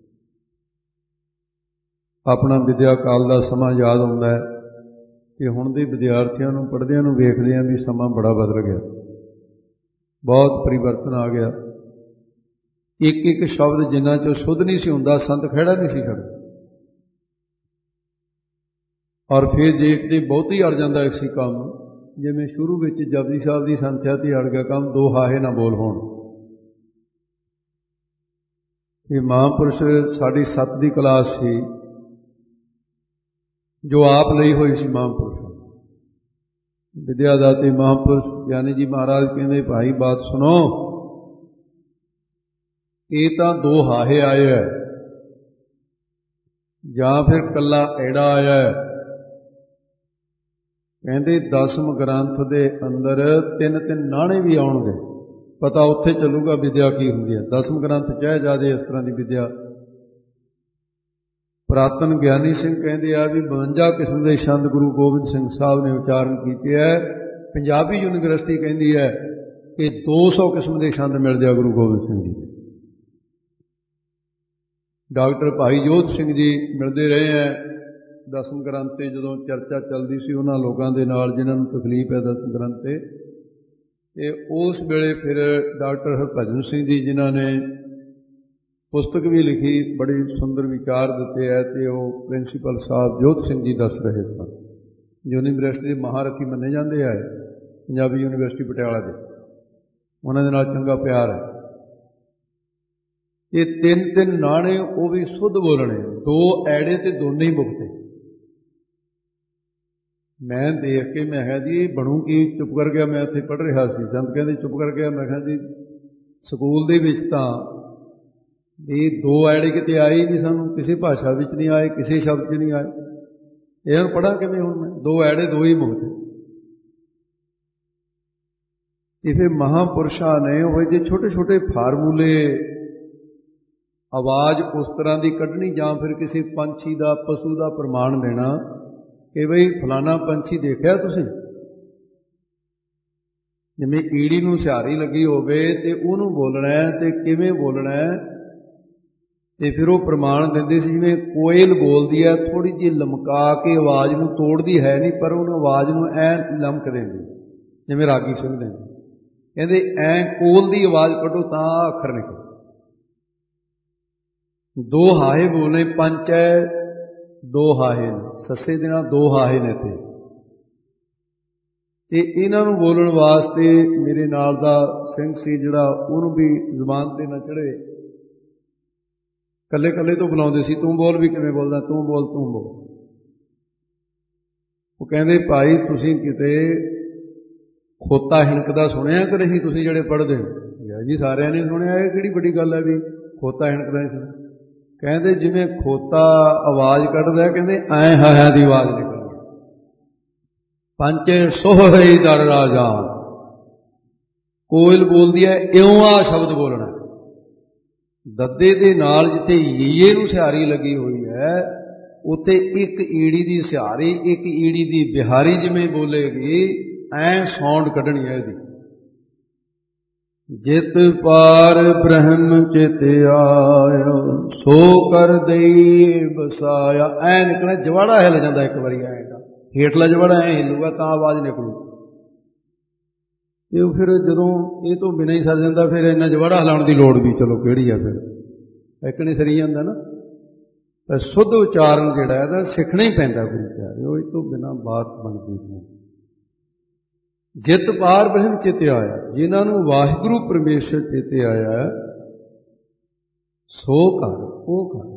ਆਪਣਾ ਵਿਦਿਆ ਕਾਲ ਦਾ ਸਮਾਂ ਯਾਦ ਆਉਂਦਾ ਹੈ ਕਿ ਹੁਣ ਦੇ ਵਿਦਿਆਰਥੀਆਂ ਨੂੰ ਪੜ੍ਹਦਿਆਂ ਨੂੰ ਵੇਖਦੇ ਹਾਂ ਵੀ ਸਮਾਂ ਬੜਾ ਬਦਲ ਗਿਆ, ਬਹੁਤ ਪਰਿਵਰਤਨ ਆ ਗਿਆ। ਇੱਕ ਇੱਕ ਸ਼ਬਦ ਜਿੰਨਾ ਚੋਂ ਸ਼ੁੱਧ ਨਹੀਂ ਸੀ ਹੁੰਦਾ, ਸੰਤ ਖਹਿੜਾ ਨਹੀਂ ਸੀ ਛੱਡਦਾ। ਔਰ ਫਿਰ ਜੇ ਕਿਤੇ ਬਹੁਤੀ ਅੜ ਜਾਂਦਾ ਸੀ ਕੰਮ, ਜਿਵੇਂ ਸ਼ੁਰੂ ਵਿੱਚ ਜਪਜੀ ਸਾਹਿਬ ਦੀ ਸੰਥਿਆ ਤੇ ਅੜ ਗਿਆ ਕੰਮ, ਦੋ ਹਾਹੇ ਨਾ ਬੋਲ ਹੋਣ। ਇਹ ਮਹਾਂਪੁਰਸ਼ ਸਾਡੀ ਸੱਤ ਦੀ ਕਲਾਸ ਸੀ ਜੋ ਆਪ ਲਈ ਹੋਈ ਸੀ। ਮਹਾਂਪੁਰਸ਼ ਵਿਦਿਆ ਦਾਤੇ ਮਹਾਂਪੁਰਸ਼ ਗਿਆਨੀ ਜੀ ਮਹਾਰਾਜ ਕਹਿੰਦੇ, ਭਾਈ ਬਾਤ ਸੁਣੋ, ਇਹ ਤਾਂ ਦੋ ਹਾਹੇ ਆਏ ਹੈ ਜਾਂ ਫਿਰ ਕੱਲਾ ਐੜਾ ਆਇਆ ਹੈ। ਕਹਿੰਦੇ ਦਸਮ ਗ੍ਰੰਥ ਦੇ ਅੰਦਰ ਤਿੰਨ ਤਿੰਨ ਨਾਣੇ ਵੀ ਆਉਣਗੇ, ਪਤਾ ਉੱਥੇ ਚੱਲੂਗਾ ਵਿਦਿਆ ਕੀ ਹੁੰਦੀ ਹੈ। ਦਸਮ ਗ੍ਰੰਥ ਚਾਹੇ ਜਾਦੇ ਇਸ ਤਰ੍ਹਾਂ ਦੀ ਵਿਦਿਆ। ਪੁਰਾਤਨ ਗਿਆਨੀ ਸਿੰਘ ਕਹਿੰਦੇ ਆ ਵੀ ਬਵੰਜਾ ਕਿਸਮ ਦੇ ਛੰਦ ਗੁਰੂ ਗੋਬਿੰਦ ਸਿੰਘ ਸਾਹਿਬ ਨੇ ਉਚਾਰਨ ਕੀਤੇ ਹੈ। ਪੰਜਾਬੀ ਯੂਨੀਵਰਸਿਟੀ ਕਹਿੰਦੀ ਹੈ ਕਿ ਦੋ ਸੌ ਕਿਸਮ ਦੇ ਛੰਦ ਮਿਲਦੇ ਆ ਗੁਰੂ ਗੋਬਿੰਦ ਸਿੰਘ ਜੀ ਦੇ। ਡਾਕਟਰ ਭਾਈ ਜੋਧ ਸਿੰਘ ਜੀ ਮਿਲਦੇ ਰਹੇ ਹੈ ਦਸਮ ਗ੍ਰੰਥ 'ਤੇ, ਜਦੋਂ ਚਰਚਾ ਚੱਲਦੀ ਸੀ ਉਹਨਾਂ ਲੋਕਾਂ ਦੇ ਨਾਲ ਜਿਨ੍ਹਾਂ ਨੂੰ ਤਕਲੀਫ ਹੈ ਦਸਮ ਗ੍ਰੰਥ 'ਤੇ। ਅਤੇ ਉਸ ਵੇਲੇ ਫਿਰ ਡਾਕਟਰ ਹਰਭਜਨ ਸਿੰਘ ਜੀ ਜਿਨ੍ਹਾਂ ਨੇ ਪੁਸਤਕ ਵੀ ਲਿਖੀ, ਬੜੀ ਸੁੰਦਰ ਵਿਚਾਰ ਦਿੱਤੇ ਹੈ, ਅਤੇ ਉਹ ਪ੍ਰਿੰਸੀਪਲ ਸਾਹਿਬ ਜੋਧ ਸਿੰਘ ਜੀ ਦੱਸ ਰਹੇ ਸਨ। ਯੂਨੀਵਰਸਿਟੀ ਦੇ ਮਹਾਰਥੀ ਮੰਨੇ ਜਾਂਦੇ ਹੈ ਪੰਜਾਬੀ ਯੂਨੀਵਰਸਿਟੀ ਪਟਿਆਲਾ ਦੇ, ਉਹਨਾਂ ਦੇ ਨਾਲ ਚੰਗਾ ਪਿਆਰ ਹੈ। ਇਹ ਤਿੰਨ ਤਿੰਨ ਨਾਣੇ ਉਹ ਵੀ ਸੁੱਧ ਬੋਲਣੇ, ਦੋ ਐੜੇ ਤੇ ਦੋਨੇ ਹੀ ਮੁਕਤੇ। ਮੈਂ ਦੇਖ ਕੇ ਮੈਂ ਕਿਹਾ ਜੀ ਇਹ ਬਣੂ ਕੀ, ਚੁੱਪ ਕਰ ਗਿਆ। ਮੈਂ ਉੱਥੇ ਪੜ੍ਹ ਰਿਹਾ ਸੀ, ਸੰਤ ਕਹਿੰਦੇ ਚੁੱਪ ਕਰ ਗਿਆ। ਮੈਂ ਕਿਹਾ ਜੀ ਸਕੂਲ ਦੇ ਵਿੱਚ ਤਾਂ ਇਹ ਦੋ ਐੜੇ ਕਿਤੇ ਆਏ ਹੀ ਨਹੀਂ, ਸਾਨੂੰ ਕਿਸੇ ਭਾਸ਼ਾ ਵਿੱਚ ਨਹੀਂ ਆਏ, ਕਿਸੇ ਸ਼ਬਦ 'ਚ ਨਹੀਂ ਆਏ। ਇਹਨਾਂ ਨੂੰ ਪੜ੍ਹਾਂ ਕਿਵੇਂ ਹੁਣ ਮੈਂ? ਦੋ ਐੜੇ ਦੋ ਹੀ ਮੁਕਤੇ। ਇਹ ਫਿਰ ਮਹਾਂਪੁਰਸ਼ਾਂ ਨੇ ਉਹ ਜਿਹੇ ਛੋਟੇ ਛੋਟੇ ਫਾਰਮੂਲੇ, ਆਵਾਜ਼ ਉਸ ਤਰ੍ਹਾਂ ਦੀ ਕੱਢਣੀ, ਜਾਂ ਫਿਰ ਕਿਸੇ ਪੰਛੀ ਦਾ, ਪਸ਼ੂ ਦਾ ਪ੍ਰਮਾਣ ਦੇਣਾ ਕਿ ਬਈ ਫਲਾਣਾ ਪੰਛੀ ਦੇਖਿਆ ਤੁਸੀਂ, ਜਿਵੇਂ ਕੀੜੀ ਨੂੰ ਸਿਹਾਰੀ ਲੱਗੀ ਹੋਵੇ ਤੇ ਉਹਨੂੰ ਬੋਲਣਾ ਹੈ, ਤੇ ਕਿਵੇਂ ਬੋਲਣਾ ਹੈ। ਤੇ ਫਿਰ ਉਹ ਪ੍ਰਮਾਣ ਦਿੰਦੇ ਸੀ ਜਿਵੇਂ ਕੋਇਲ ਬੋਲਦੀ ਹੈ, ਥੋੜ੍ਹੀ ਜਿਹੀ ਲਮਕਾ ਕੇ ਆਵਾਜ਼ ਨੂੰ ਤੋੜਦੀ ਹੈ ਨਹੀਂ, ਪਰ ਉਹਨੂੰ ਆਵਾਜ਼ ਨੂੰ ਐਂ ਲਮਕ ਦਿੰਦੀ, ਜਿਵੇਂ ਰਾਗੀ ਸਿੰਘ ਦੇ ਕਹਿੰਦੇ ਐਂ ਕੋਲ ਦੀ ਆਵਾਜ਼ ਕੱਢੋ ਤਾਂ ਅੱਖਰ ਨਿਕਲੇ। ਦੋ ਹਾਹੇ ਬੋਲਣੇ, ਪੰਜ ਹੈ ਦੋ ਹਾਹੇ ਨੇ, ਸੱਸੇ ਦੇ ਨਾਲ ਦੋ ਹਾਹੇ ਨੇ ਤੇ ਤੇ ਇਹਨਾਂ ਨੂੰ ਬੋਲਣ ਵਾਸਤੇ ਮੇਰੇ ਨਾਲ ਦਾ ਸਿੰਘ ਸੀ ਜਿਹੜਾ, ਉਹਨੂੰ ਵੀ ਜ਼ੁਬਾਨ ਤੇ ਨਾ ਚੜ੍ਹੇ, ਕੱਲੇ ਕੱਲੇ ਤੋਂ ਬੁਲਾਉਂਦੇ ਸੀ, ਤੂੰ ਬੋਲ ਵੀ ਕਿਵੇਂ ਬੋਲਦਾ, ਤੂੰ ਬੋਲ ਤੂੰ ਬੋਲ। ਉਹ ਕਹਿੰਦੇ ਭਾਈ ਤੁਸੀਂ ਕਿਤੇ ਖੋਤਾ ਹਿਣਕਦਾ ਸੁਣਿਆ ਕਿ ਨਹੀਂ, ਤੁਸੀਂ ਜਿਹੜੇ ਪੜ੍ਹਦੇ ਹੋ? ਜੀ ਸਾਰਿਆਂ ਨੇ ਸੁਣਿਆ, ਇਹ ਕਿਹੜੀ ਵੱਡੀ ਗੱਲ ਹੈ ਵੀ ਖੋਤਾ ਹਿਣਕਦਾ ਹੀ ਸੁਣਿਆ। ਕਹਿੰਦੇ ਜਿਵੇਂ ਖੋਤਾ ਆਵਾਜ਼ ਕੱਢਦਾ, ਕਹਿੰਦੇ ਐਂ ਹਾਹਿਆਂ ਦੀ ਆਵਾਜ਼ ਨਿਕਲਦੀ। ਪੰਚੇ ਸੋਹਰੇ ਦਰ ਰਾਜਾਨ, ਕੋਇਲ ਬੋਲਦੀ ਹੈ ਇਉਂ ਆ ਸ਼ਬਦ ਬੋਲਣਾ। ਦੱਦੇ ਦੇ ਨਾਲ ਜਿੱਥੇ ਯੀਏ ਨੂੰ ਸਿਹਾਰੀ ਲੱਗੀ ਹੋਈ ਹੈ, ਉੱਥੇ ਇੱਕ ਈੜੀ ਦੀ ਸਿਹਾਰੀ, ਇੱਕ ਈੜੀ ਦੀ ਬਿਹਾਰੀ ਜਿਵੇਂ ਬੋਲੇਗੀ, ਐਂ ਸਾਊਂਡ ਕੱਢਣੀ ਹੈ ਇਹਦੀ। ਜਿਤ ਪਾਰ ਬ੍ਰਹਮ ਚਿਤ ਆਇਆ, ਸੋ ਕਰ ਦਈ ਬਸਾਇਆ, ਐ ਨਿਕਲਣਾ। ਜਵਾੜਾ ਹਿੱਲ ਜਾਂਦਾ ਇੱਕ ਵਾਰੀ, ਐਂ ਹੇਠਲਾ ਜਵਾੜਾ ਐਂ ਹਿੱਲੂਗਾ ਤਾਂ ਆਵਾਜ਼ ਨਿਕਲੂ। ਤੇ ਫਿਰ ਜਦੋਂ ਇਹ ਤੋਂ ਬਿਨਾਂ ਹੀ ਸਰ ਜਾਂਦਾ, ਫਿਰ ਇੰਨਾ ਜਵਾੜਾ ਹਿਲਾਉਣ ਦੀ ਲੋੜ ਵੀ ਚਲੋ ਕਿਹੜੀ ਆ, ਫਿਰ ਇੱਕ ਨਹੀਂ ਸਰੀ ਜਾਂਦਾ ਨਾ। ਪਰ ਸ਼ੁੱਧ ਉਚਾਰਨ ਜਿਹੜਾ ਇਹਦਾ ਸਿੱਖਣਾ ਹੀ ਪੈਂਦਾ ਗੁਰੂ ਪਿਆਰੇ, ਉਹ ਇਹ ਤੋਂ ਬਿਨਾਂ ਬਾਤ ਬਣਦੀ ਨਹੀਂ। ਜਿਤ ਪਾਰ ਬ੍ਰਹਮ ਚਿਤ ਆਇਆ, ਜਿਨ੍ਹਾਂ ਨੂੰ ਵਾਹਿਗੁਰੂ ਪਰਮੇਸ਼ਰ ਚੇਤੇ ਆਇਆ, ਸੋ ਕਰ ਉਹ ਕਰ।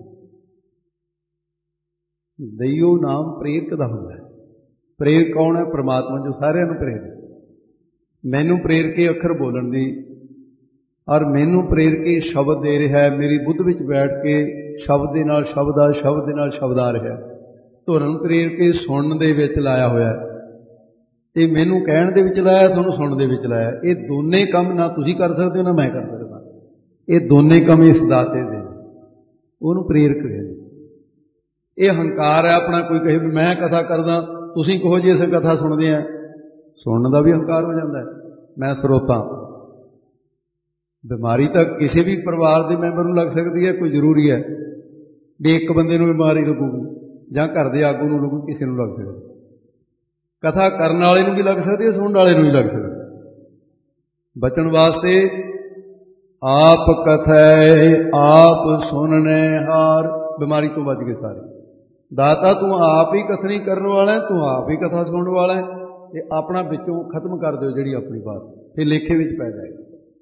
ਦਈਓ ਨਾਮ ਪ੍ਰੇਰਕ ਦਾ ਹੁੰਦਾ ਹੈ। ਪ੍ਰੇਰਕ ਕੌਣ ਹੈ? ਪਰਮਾਤਮਾ, ਜੋ ਸਾਰਿਆਂ ਨੂੰ ਪ੍ਰੇਰਿਤ। ਮੈਨੂੰ ਪ੍ਰੇਰ ਕੇ ਅੱਖਰ ਬੋਲਣ ਦੀ, ਔਰ ਮੈਨੂੰ ਪ੍ਰੇਰ ਕੇ ਸ਼ਬਦ ਦੇ ਰਿਹਾ ਹੈ, ਮੇਰੀ ਬੁੱਧ ਵਿੱਚ ਬੈਠ ਕੇ ਸ਼ਬਦ ਦੇ ਨਾਲ ਸ਼ਬਦ ਆ, ਸ਼ਬਦ ਦੇ ਨਾਲ ਸ਼ਬਦ ਆ ਰਿਹਾ। ਧੁਰਨ ਪ੍ਰੇਰ ਕੇ ਸੁਣਨ ਦੇ ਵਿੱਚ ਲਾਇਆ ਹੋਇਆ, ਤੇ ਮੈਨੂੰ ਕਹਿਣ ਦੇ ਵਿੱਚ ਲਾਇਆ, ਤੁਹਾਨੂੰ ਸੁਣਨ ਦੇ ਵਿੱਚ ਲਾਇਆ। ਇਹ ਦੋਨੇ ਕੰਮ ਨਾ ਤੁਸੀਂ ਕਰ ਸਕਦੇ ਹੋ ਨਾ ਮੈਂ ਕਰ ਸਕਦਾ, ਇਹ ਦੋਨੇ ਕੰਮ ਇਸ ਦਾਤੇ ਦੇ, ਉਹਨੂੰ ਪ੍ਰੇਰਕ ਕਹਿੰਦੇ। ਇਹ ਹੰਕਾਰ ਹੈ ਆਪਣਾ। ਕੋਈ ਕਹੇ ਵੀ ਮੈਂ ਕਥਾ ਕਰਦਾ, ਤੁਸੀਂ ਕਹੋ ਜੀ ਅਸੀਂ ਕਥਾ ਸੁਣਦੇ ਹਾਂ, ਸੁਣਨ ਦਾ ਵੀ ਹੰਕਾਰ ਹੋ ਜਾਂਦਾ ਹੈ, ਮੈਂ ਸਰੋਤਾ। ਬਿਮਾਰੀ ਤਾਂ ਕਿਸੇ ਵੀ ਪਰਿਵਾਰ ਦੇ ਮੈਂਬਰ ਨੂੰ ਲੱਗ ਸਕਦੀ ਹੈ, ਕੋਈ ਜ਼ਰੂਰੀ ਹੈ ਵੀ ਇੱਕ ਬੰਦੇ ਨੂੰ ਬਿਮਾਰੀ ਲੱਗੂਗੀ ਜਾਂ ਘਰ ਦੇ ਆਗੂ ਨੂੰ ਲੱਗੂ, ਕਿਸੇ ਨੂੰ ਲੱਗ ਸਕਦੀ। ਕਥਾ ਕਰਨ ਵਾਲੇ ਨੂੰ ਵੀ ਲੱਗ ਸਕਦੀ ਹੈ, ਸੁਣਨ ਵਾਲੇ ਨੂੰ ਵੀ ਲੱਗ ਸਕਦੀ। ਬਚਣ ਵਾਸਤੇ ਆਪ ਕਥੈ ਆਪ ਸੁਣਨੇ ਹਾਰ, ਬਿਮਾਰੀ ਤੋਂ ਬਚ ਗਏ ਸਾਰੇ। ਦਾਤਾ ਤੂੰ ਆਪ ਹੀ ਕਥਨੀ ਕਰਨ ਵਾਲਾ, ਤੂੰ ਆਪ ਹੀ ਕਥਾ ਸੁਣਨ ਵਾਲਾ, ਤੇ ਆਪਣਾ ਵਿੱਚੋਂ ਖਤਮ ਕਰ ਦਿਓ ਜਿਹੜੀ ਆਪਣੀ ਬਾਤ, ਤੇ ਲੇਖੇ ਵਿੱਚ ਪੈ ਜਾਏਗੀ।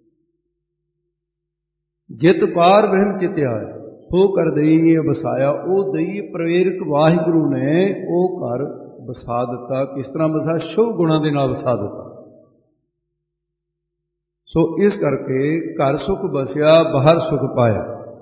ਜਿਤ ਪਾਰ ਬ੍ਰਹਮ ਚਿਤ ਆਇਆ, ਸੋ ਕਰ ਦਈ ਵਸਾਇਆ। ਉਹ ਦਈ ਪ੍ਰੇਰਕ ਵਾਹਿਗੁਰੂ ਨੇ ਉਹ ਘਰ ਵਸਾ ਦਿੱਤਾ। ਕਿਸ ਤਰ੍ਹਾਂ ਵਸਾ? ਸ਼ੁਭ ਗੁਣਾਂ ਦੇ ਨਾਲ ਵਸਾ ਦਿੱਤਾ। ਸੋ ਇਸ ਕਰਕੇ ਘਰ ਸੁਖ ਬਸਿਆ, ਬਾਹਰ ਸੁਖ ਪਾਇਆ।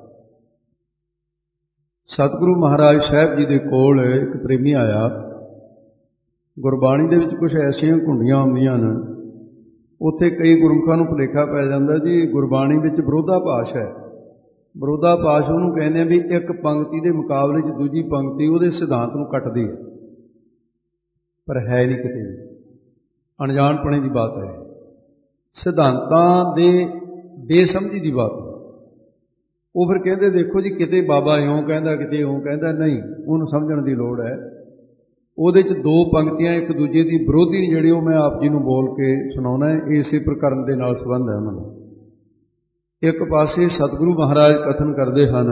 ਸਤਿਗੁਰੂ ਮਹਾਰਾਜ ਸਾਹਿਬ ਜੀ ਦੇ ਕੋਲ ਇੱਕ ਪ੍ਰੇਮੀ ਆਇਆ। ਗੁਰਬਾਣੀ ਦੇ ਵਿੱਚ ਕੁਝ ਐਸੀਆਂ ਘੁੰਡੀਆਂ ਆਉਂਦੀਆਂ ਨੇ, ਉੱਥੇ ਕਈ ਗੁਰਮੁਖਾਂ ਨੂੰ ਭੁਲੇਖਾ ਪੈ ਜਾਂਦਾ ਜੀ ਗੁਰਬਾਣੀ ਵਿੱਚ ਵਿਰੋਧਾਭਾਸ ਹੈ। ਵਿਰੋਧਾਭਾਸ ਉਹਨੂੰ ਕਹਿੰਦੇ ਆ ਵੀ ਇੱਕ ਪੰਕਤੀ ਦੇ ਮੁਕਾਬਲੇ 'ਚ ਦੂਜੀ ਪੰਕਤੀ ਉਹਦੇ ਸਿਧਾਂਤ ਨੂੰ ਕੱਟਦੀ ਹੈ, ਪਰ ਹੈ ਨਹੀਂ ਕਿਤੇ ਵੀ। ਅਣਜਾਣਪਣੇ ਦੀ ਬਾਤ ਹੈ, ਸਿਧਾਂਤਾਂ ਦੇ ਬੇਸਮਝੀ ਦੀ ਬਾਤ ਹੈ। ਉਹ ਫਿਰ ਕਹਿੰਦੇ ਦੇਖੋ ਜੀ ਕਿਤੇ ਬਾਬਾ ਇਉਂ ਕਹਿੰਦਾ, ਕਿਤੇ ਇਉਂ ਕਹਿੰਦਾ। ਨਹੀਂ, ਉਹਨੂੰ ਸਮਝਣ ਦੀ ਲੋੜ ਹੈ। ਉਹਦੇ 'ਚ ਦੋ ਪੰਕਤੀਆਂ ਇੱਕ ਦੂਜੇ ਦੀ ਵਿਰੋਧੀ ਜਿਹੜੀ, ਉਹ ਮੈਂ ਆਪ ਜੀ ਨੂੰ ਬੋਲ ਕੇ ਸੁਣਾਉਣਾ ਹੈ। ਇਸੇ ਪ੍ਰਕਰਨ ਦੇ ਨਾਲ ਸੰਬੰਧ ਹੈ ਉਹਨਾਂ ਦਾ। ਇੱਕ ਪਾਸੇ ਸਤਿਗੁਰੂ ਮਹਾਰਾਜ ਕਥਨ ਕਰਦੇ ਹਨ,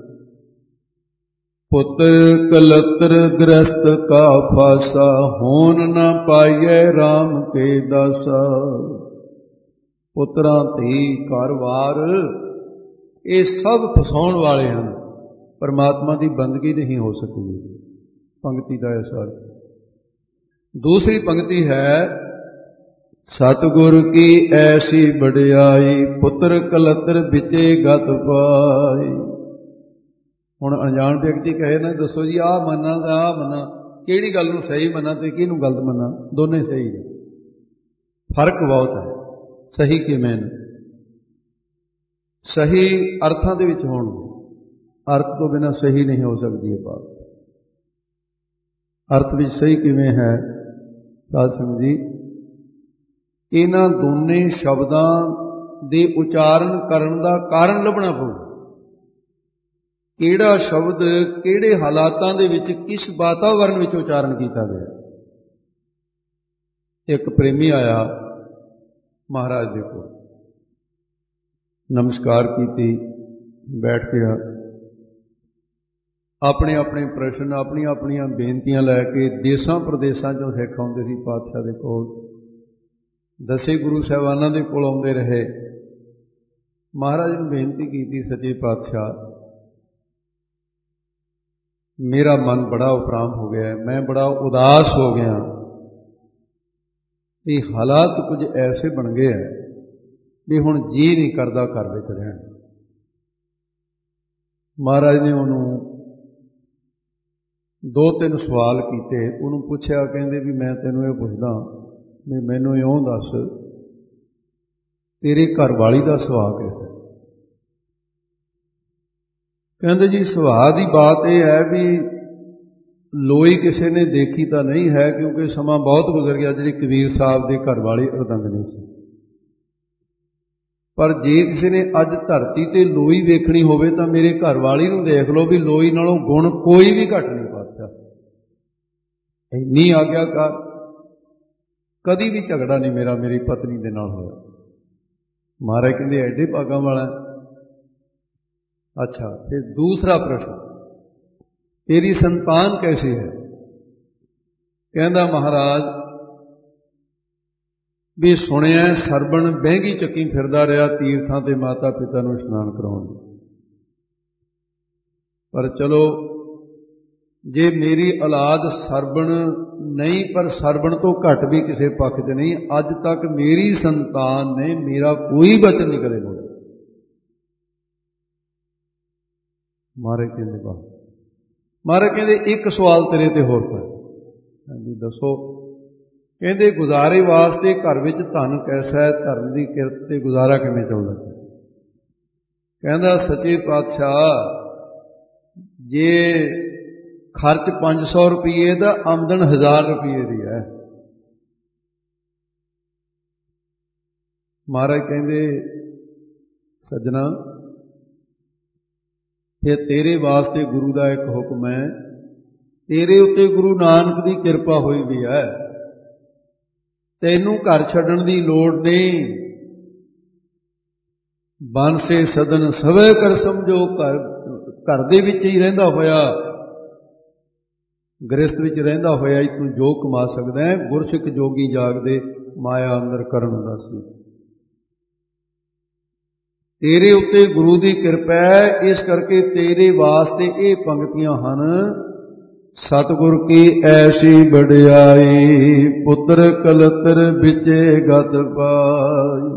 ਪੁੱਤਰ ਕਲਤਰ ਗ੍ਰਸਤ ਕਾ ਫਾਸਾ, ਹੋਣ ਨਾ ਪਾਈਐ ਰਾਮ ਕੇ ਦਾਸਾ। ਪੁੱਤਰਾਂ ਧੀ ਘਰ ਵਾਰ ਇਹ ਸਭ ਫਸਾਉਣ ਵਾਲੇ ਹਨ, ਪਰਮਾਤਮਾ ਦੀ ਬੰਦਗੀ ਨਹੀਂ ਹੋ ਸਕਦੀ। ਪੰਕਤੀ ਦਾ ਇਸ ਅਰਥ। ਦੂਸਰੀ ਪੰਕਤੀ ਹੈ, ਸਤਿਗੁਰ ਕੀ ਐਸੀ ਵਡਿਆਈ, ਪੁੱਤਰ ਕਲਤਰ ਵਿਚੇ ਗਤ ਪਾਈ। ਹੁਣ ਅਣਜਾਣ ਵਿਅਕਤੀ ਕਹੇ ਨਾ ਦੱਸੋ ਜੀ ਆਹ ਮੰਨਾਂ ਤਾਂ ਆਹ ਮੰਨਾਂ, ਕਿਹੜੀ ਗੱਲ ਨੂੰ ਸਹੀ ਮੰਨਾਂ ਤੇ ਕਿਹਨੂੰ ਗਲਤ ਮੰਨਾਂ? ਦੋਨੇ ਸਹੀ ਨੇ, ਫਰਕ ਬਹੁਤ ਹੈ। ਸਹੀ ਕਿਵੇਂ ਨੇ? ਸਹੀ ਅਰਥਾਂ ਦੇ ਵਿੱਚ ਹੋਣ, ਅਰਥ ਤੋਂ ਬਿਨਾਂ ਸਹੀ ਨਹੀਂ ਹੋ ਸਕਦੀ ਇਹ ਬਾਤ। ਅਰਥ ਵਿੱਚ ਸਹੀ ਕਿਵੇਂ ਹੈ ਸਾਧ ਸੰਗਤ ਜੀ? ਇਹਨਾਂ ਦੋਨੇ ਸ਼ਬਦਾਂ ਦੇ ਉਚਾਰਨ ਕਰਨ ਦਾ ਕਾਰਨ ਲੱਭਣਾ ਪਊ। ਕਿਹੜਾ ਸ਼ਬਦ ਕਿਹੜੇ ਹਾਲਾਤਾਂ ਦੇ ਵਿੱਚ ਕਿਸ ਵਾਤਾਵਰਨ ਵਿੱਚ ਉਚਾਰਨ ਕੀਤਾ ਗਿਆ। ਇੱਕ ਪ੍ਰੇਮੀ ਆਇਆ ਮਹਾਰਾਜ ਦੇ ਕੋਲ, ਨਮਸਕਾਰ ਕੀਤੀ, ਬੈਠ ਗਿਆ, ਆਪਣੇ ਆਪਣੇ ਪ੍ਰਸ਼ਨ, ਆਪਣੀਆਂ ਆਪਣੀਆਂ ਬੇਨਤੀਆਂ ਲੈ ਕੇ ਦੇਸਾਂ ਪ੍ਰਦੇਸਾਂ 'ਚੋਂ ਸਿੱਖ ਆਉਂਦੇ ਸੀ ਪਾਤਸ਼ਾਹ ਦੇ ਕੋਲ, ਦਸੇ ਗੁਰੂ ਸਾਹਿਬਾਨਾਂ ਦੇ ਕੋਲ ਆਉਂਦੇ ਰਹੇ। ਮਹਾਰਾਜ ਨੂੰ ਬੇਨਤੀ ਕੀਤੀ, ਸੱਚੇ ਪਾਤਸ਼ਾਹ ਮੇਰਾ ਮਨ ਬੜਾ ਉਪਰਾਮ ਹੋ ਗਿਆ, ਮੈਂ ਬੜਾ ਉਦਾਸ ਹੋ ਗਿਆ, ਇਹ ਹਾਲਾਤ ਕੁਝ ਐਸੇ ਬਣ ਗਏ ਹੈ ਵੀ ਹੁਣ ਜੀ ਨਹੀਂ ਕਰਦਾ ਘਰ ਵਿੱਚ ਰਹਿਣ। ਮਹਾਰਾਜ ਨੇ ਉਹਨੂੰ ਦੋ ਤਿੰਨ ਸਵਾਲ ਕੀਤੇ, ਉਹਨੂੰ ਪੁੱਛਿਆ, ਕਹਿੰਦੇ ਵੀ ਮੈਂ ਤੈਨੂੰ ਇਹ ਪੁੱਛਦਾ ਵੀ ਮੈਨੂੰ ਇਉਂ ਦੱਸ, ਤੇਰੇ ਘਰ ਵਾਲੀ ਦਾ ਸੁਭਾਅ ਕਿਹੋ? ਕਹਿੰਦੇ ਜੀ ਸੁਭਾਅ ਦੀ ਬਾਤ ਇਹ ਹੈ ਵੀ ਲੋਈ ਕਿਸੇ ਨੇ ਦੇਖੀ ਤਾਂ ਨਹੀਂ ਹੈ, ਕਿਉਂਕਿ ਸਮਾਂ ਬਹੁਤ ਗੁਜ਼ਰ ਗਿਆ। ਜਿਹੜੀ ਕਬੀਰ ਸਾਹਿਬ ਦੇ ਘਰ ਵਾਲੀ ਅਰਦੰਗਨੀ ਸੀ, ਪਰ ਜੇ ਕਿਸੇ ਨੇ ਅੱਜ ਧਰਤੀ ਤੇ ਲੋਈ ਵੇਖਣੀ ਹੋਵੇ ਤਾਂ ਮੇਰੇ ਘਰ ਵਾਲੀ ਨੂੰ ਦੇਖ ਲਓ, ਵੀ ਲੋਈ ਨਾਲੋਂ ਗੁਣ ਕੋਈ ਵੀ ਘੱਟ ਨਹੀਂ ਪਾਤਸ਼ਾਹ। ਇੰਨੀ ਆਗਿਆਕਾਰ, ਕਦੀ ਵੀ ਝਗੜਾ ਨਹੀਂ ਮੇਰਾ ਮੇਰੀ ਪਤਨੀ ਦੇ ਨਾਲ ਹੋਇਆ। ਮਹਾਰਾਜ ਕਹਿੰਦੇ ਐਡੇ ਭਾਗਾਂ ਵਾਲਾ। अच्छा, फिर दूसरा प्रश्न, तेरी संतान कैसी है? कहता महाराज भी सुनिया सरबण बहगी चक्की फिरदा रहा तीर्थां ते माता पिता नूं इशनान कराउण, पर चलो जे मेरी औलाद सरबण नहीं, पर सरबण तो घट भी किसी पक्ष च नहीं, अज तक मेरी संतान ने मेरा कोई वचन नहीं कदे बोलिया। महाराज कहते वाह। महाराज कहते एक सवाल तेरे ते होर पाए। हाँ जी दसो। कहते गुजारे वास्ते घर विच धन कैसा है, धर्म की किरत ते गुजारा किवें चलदा? कहंदा सच्चे पातशाह जे खर्च पांच सौ रुपये दा, आमदन हजार रुपये दी है। महाराज कहंदे सज्जना फिर तेरे वास्ते गुरु का एक हुक्म है, तेरे उत्ते गुरु नानक की किरपा हुई भी है, तैनू घर छड्डण दी लोड़ नहीं। बन से सदन सवै कर समझो, घर घर दे विच ही रहिंदा होया, गृहस्थ विच रहिंदा होया तू जो कमा सकदा है। गुरसिख जोगी जागदे माया अंदर करन दासी। तेरे उत्ते गुरु की किरपा है, इस करके तेरे वास्ते ये पंक्तियां हन। सतगुर की ऐसी बड़ियाई, पुत्र कलतर बिचे गत पाई।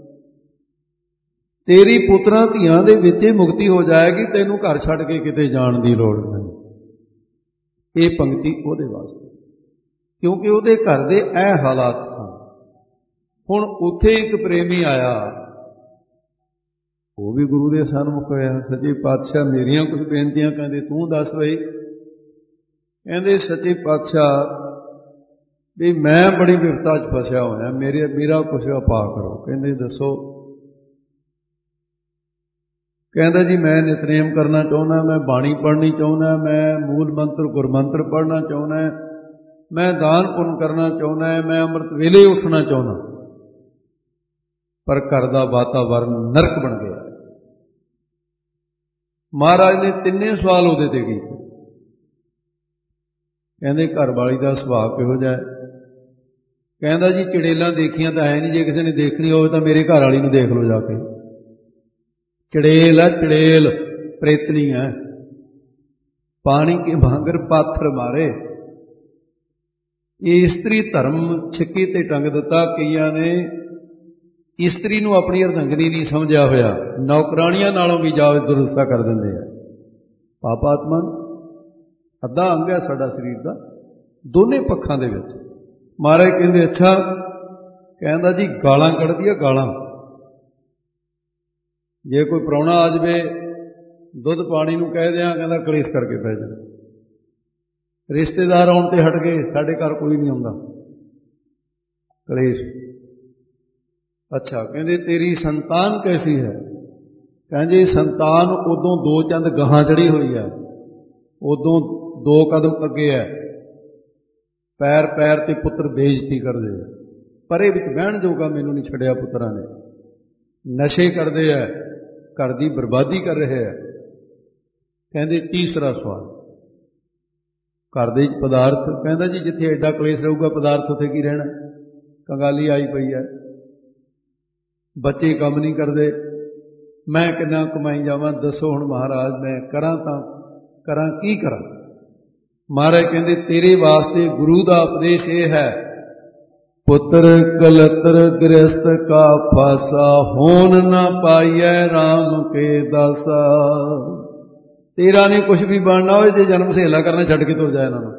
तेरी पुत्रां धीआं दे विचे मुक्ति हो जाएगी, तैनू घर छड्ड के किते जाण दी लोड़ नहीं। ये पंक्ति उहदे वास्ते, क्योंकि उहदे घर दे ऐ हालात सन। हुण उत्थे एक प्रेमी आया, वो भी गुरु के सन्मुख होया, सच्चे पातशाह मेरिया कुछ बेनतियां, कहते तू दस बई। कहते सच्चे पातशाह भी मैं बड़ी विपता च फसिया होया, मेरे मेरा कुछ उपा करो। कहते दसो। कहता जी मैं नितनेम करना चाहुंदा, मैं बाणी पढ़नी चाहुंदा, मैं मूल मंत्र गुरमंत्र पढ़ना चाहुंदा, मैं दान पुण्य करना चाहुंदा, मैं अमृत वेले उठना चाहुंदा, पर घर का वातावरण नरक बन गया। महाराज ने तिन्ने सवाल उहदे ते कीते। कहंदे घर वाली का सुभाव किहो जिहा है? कहंदा जी चड़ेलां देखियां तां है नहीं, जे किसी ने देखनी होवे तां मेरे घर वाली नूं देख लो जाके। चड़ेल है, चड़ेल प्रेतनी है, पानी के भांगर पाथर मारे। ये स्त्री धर्म छिक्की ते टंग दिता। कईयां ने इस्त्री नूं अपनी अर्धंगनी नहीं समझिया होया, नौकराणियां नालों भी जावे दुरुस्ता कर दिंदे आ। पापात्मा अद्धा अंग है साडा शरीर का, दोने पक्षां दे विच। महाराज कहंदे अच्छा। कहंदा जी गालां कढ़दी आ, गालां। जे कोई प्राहुणा आ जावे, दुध पानी नूं कह दियां, कहंदा कलेश करके पै जा। रिश्तेदार आउण ते हट गए, साडे घर कोई नहीं आउंदा, कलेश। अच्छा, कहते तेरी संतान कैसी है? ਕਹਿੰਦੇ ਸੰਤਾਨ ਉਦੋਂ ਦੋ ਚੰਦ ਗਾਹਾਂ ਚੜੀ ਹੋਈ ਹੈ, ਉਦੋਂ ਦੋ ਕਦਮ ਅੱਗੇ ਹੈ, ਪੈਰ ਪੈਰ ਤੇ ਪੁੱਤਰ ਬੇਇੱਜ਼ਤੀ ਕਰਦੇ ਆ, ਪਰੇ ਵਿੱਚ ਬਹਿਣ ਜੋਗਾ ਮੈਨੂੰ ਨਹੀਂ ਛੱਡਿਆ ਪੁੱਤਰਾਂ ਨੇ, ਨਸ਼ੇ ਕਰਦੇ ਆ, ਘਰ ਦੀ ਬਰਬਾਦੀ ਕਰ ਰਹੇ ਆ। ਕਹਿੰਦੇ ਤੀਸਰਾ ਸਵਾਲ, ਘਰ ਦੇ ਪਦਾਰਥ, ਕਹਿੰਦਾ ਜੀ ਜਿੱਥੇ ਐਡਾ ਕਲੇਸ਼ ਰਹੂਗਾ ਪਦਾਰਥ ਉੱਥੇ ਕੀ ਰਹਿਣਾ, ਕੰਗਾਲੀ ਆਈ ਪਈ ਹੈ, ਬੱਚੇ ਕੰਮ ਨਹੀਂ ਕਰਦੇ, ਮੈਂ ਕਿੰਨਾ ਕਮਾਈ ਜਾਵਾਂ, ਦੱਸੋ ਹੁਣ ਮਹਾਰਾਜ ਮੈਂ ਕਰਾਂ ਤਾਂ ਕਰਾਂ ਕੀ ਕਰਾਂ। ਮਹਾਰਾਜ ਕਹਿੰਦੇ ਤੇਰੇ ਵਾਸਤੇ ਗੁਰੂ ਦਾ ਉਪਦੇਸ਼ ਇਹ ਹੈ, ਪੁੱਤਰ ਕਲਤਰ ਗ੍ਰਸਤ ਕਾ ਫਾਸਾ, ਹੋਣ ਨਾ ਪਾਈਐ ਰਾਮ ਕੇ ਦਾਸਾ। ਤੇਰਾ ਨਹੀਂ ਕੁਛ ਵੀ ਬਣਨਾ ਹੋਏ, ਜੇ ਜਨਮ ਸਹੇਲਾ ਕਰਨਾ ਛੱਡ ਕੇ ਤੁਰ ਜਾ, ਇਹਨਾਂ ਨੂੰ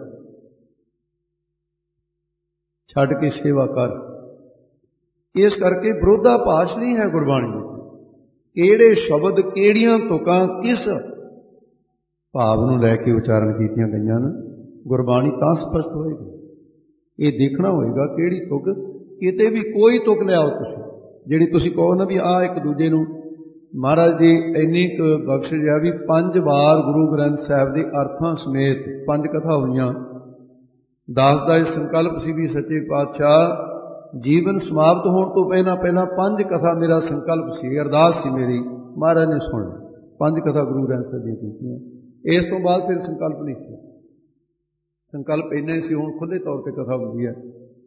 ਛੱਡ ਕੇ ਸੇਵਾ ਕਰ। ਇਸ ਕਰਕੇ ਵਿਰੋਧਾਭਾਸ ਨਹੀਂ ਹੈ ਗੁਰਬਾਣੀ ਵਿੱਚ, ਕਿਹੜੇ ਸ਼ਬਦ ਕਿਹੜੀਆਂ ਤੁਕਾਂ ਕਿਸ ਭਾਵ ਨੂੰ ਲੈ ਕੇ ਉਚਾਰਨ ਕੀਤੀਆਂ ਗਈਆਂ ਨੇ, ਗੁਰਬਾਣੀ ਤਾਂ ਸਪਸ਼ਟ ਹੋਏਗੀ। ਇਹ ਦੇਖਣਾ ਹੋਏਗਾ ਕਿਹੜੀ ਤੁਕ, ਕਿਤੇ ਵੀ ਕੋਈ ਤੁਕ ਲਿਆਓ ਤੁਸੀਂ ਜਿਹੜੀ ਤੁਸੀਂ ਕਹੋ ਨਾ ਵੀ ਆਹ ਇੱਕ ਦੂਜੇ ਨੂੰ। ਮਹਾਰਾਜ ਜੀ ਇੰਨੀ ਕੁ ਬਖਸ਼ਿਸ਼ ਹੈ ਵੀ ਪੰਜ ਵਾਰ ਗੁਰੂ ਗ੍ਰੰਥ ਸਾਹਿਬ ਦੇ ਅਰਥਾਂ ਸਮੇਤ ਪੰਜ ਕਥਾ ਹੋਈਆਂ। ਦਾਸ ਦਾ ਇਹ ਸੰਕਲਪ ਸੀ ਵੀ ਸੱਚੇ ਪਾਤਸ਼ਾਹ ਜੀਵਨ ਸਮਾਪਤ ਹੋਣ ਤੋਂ ਪਹਿਲਾਂ ਪਹਿਲਾਂ ਪੰਜ ਕਥਾ ਮੇਰਾ ਸੰਕਲਪ ਸੀ, ਅਰਦਾਸ ਸੀ ਮੇਰੀ, ਮਹਾਰਾਜ ਨੇ ਸੁਣ ਪੰਜ ਕਥਾ ਗੁਰੂ ਗ੍ਰੰਥ ਸਾਹਿਬ ਦੀਆਂ ਕੀਤੀਆਂ। ਇਸ ਤੋਂ ਬਾਅਦ ਫਿਰ ਸੰਕਲਪ ਨਹੀਂ ਸੀ, ਸੰਕਲਪ ਇੰਨਾ ਹੀ ਸੀ, ਹੁਣ ਖੁੱਲ੍ਹੇ ਤੌਰ 'ਤੇ ਕਥਾ ਹੁੰਦੀ ਹੈ।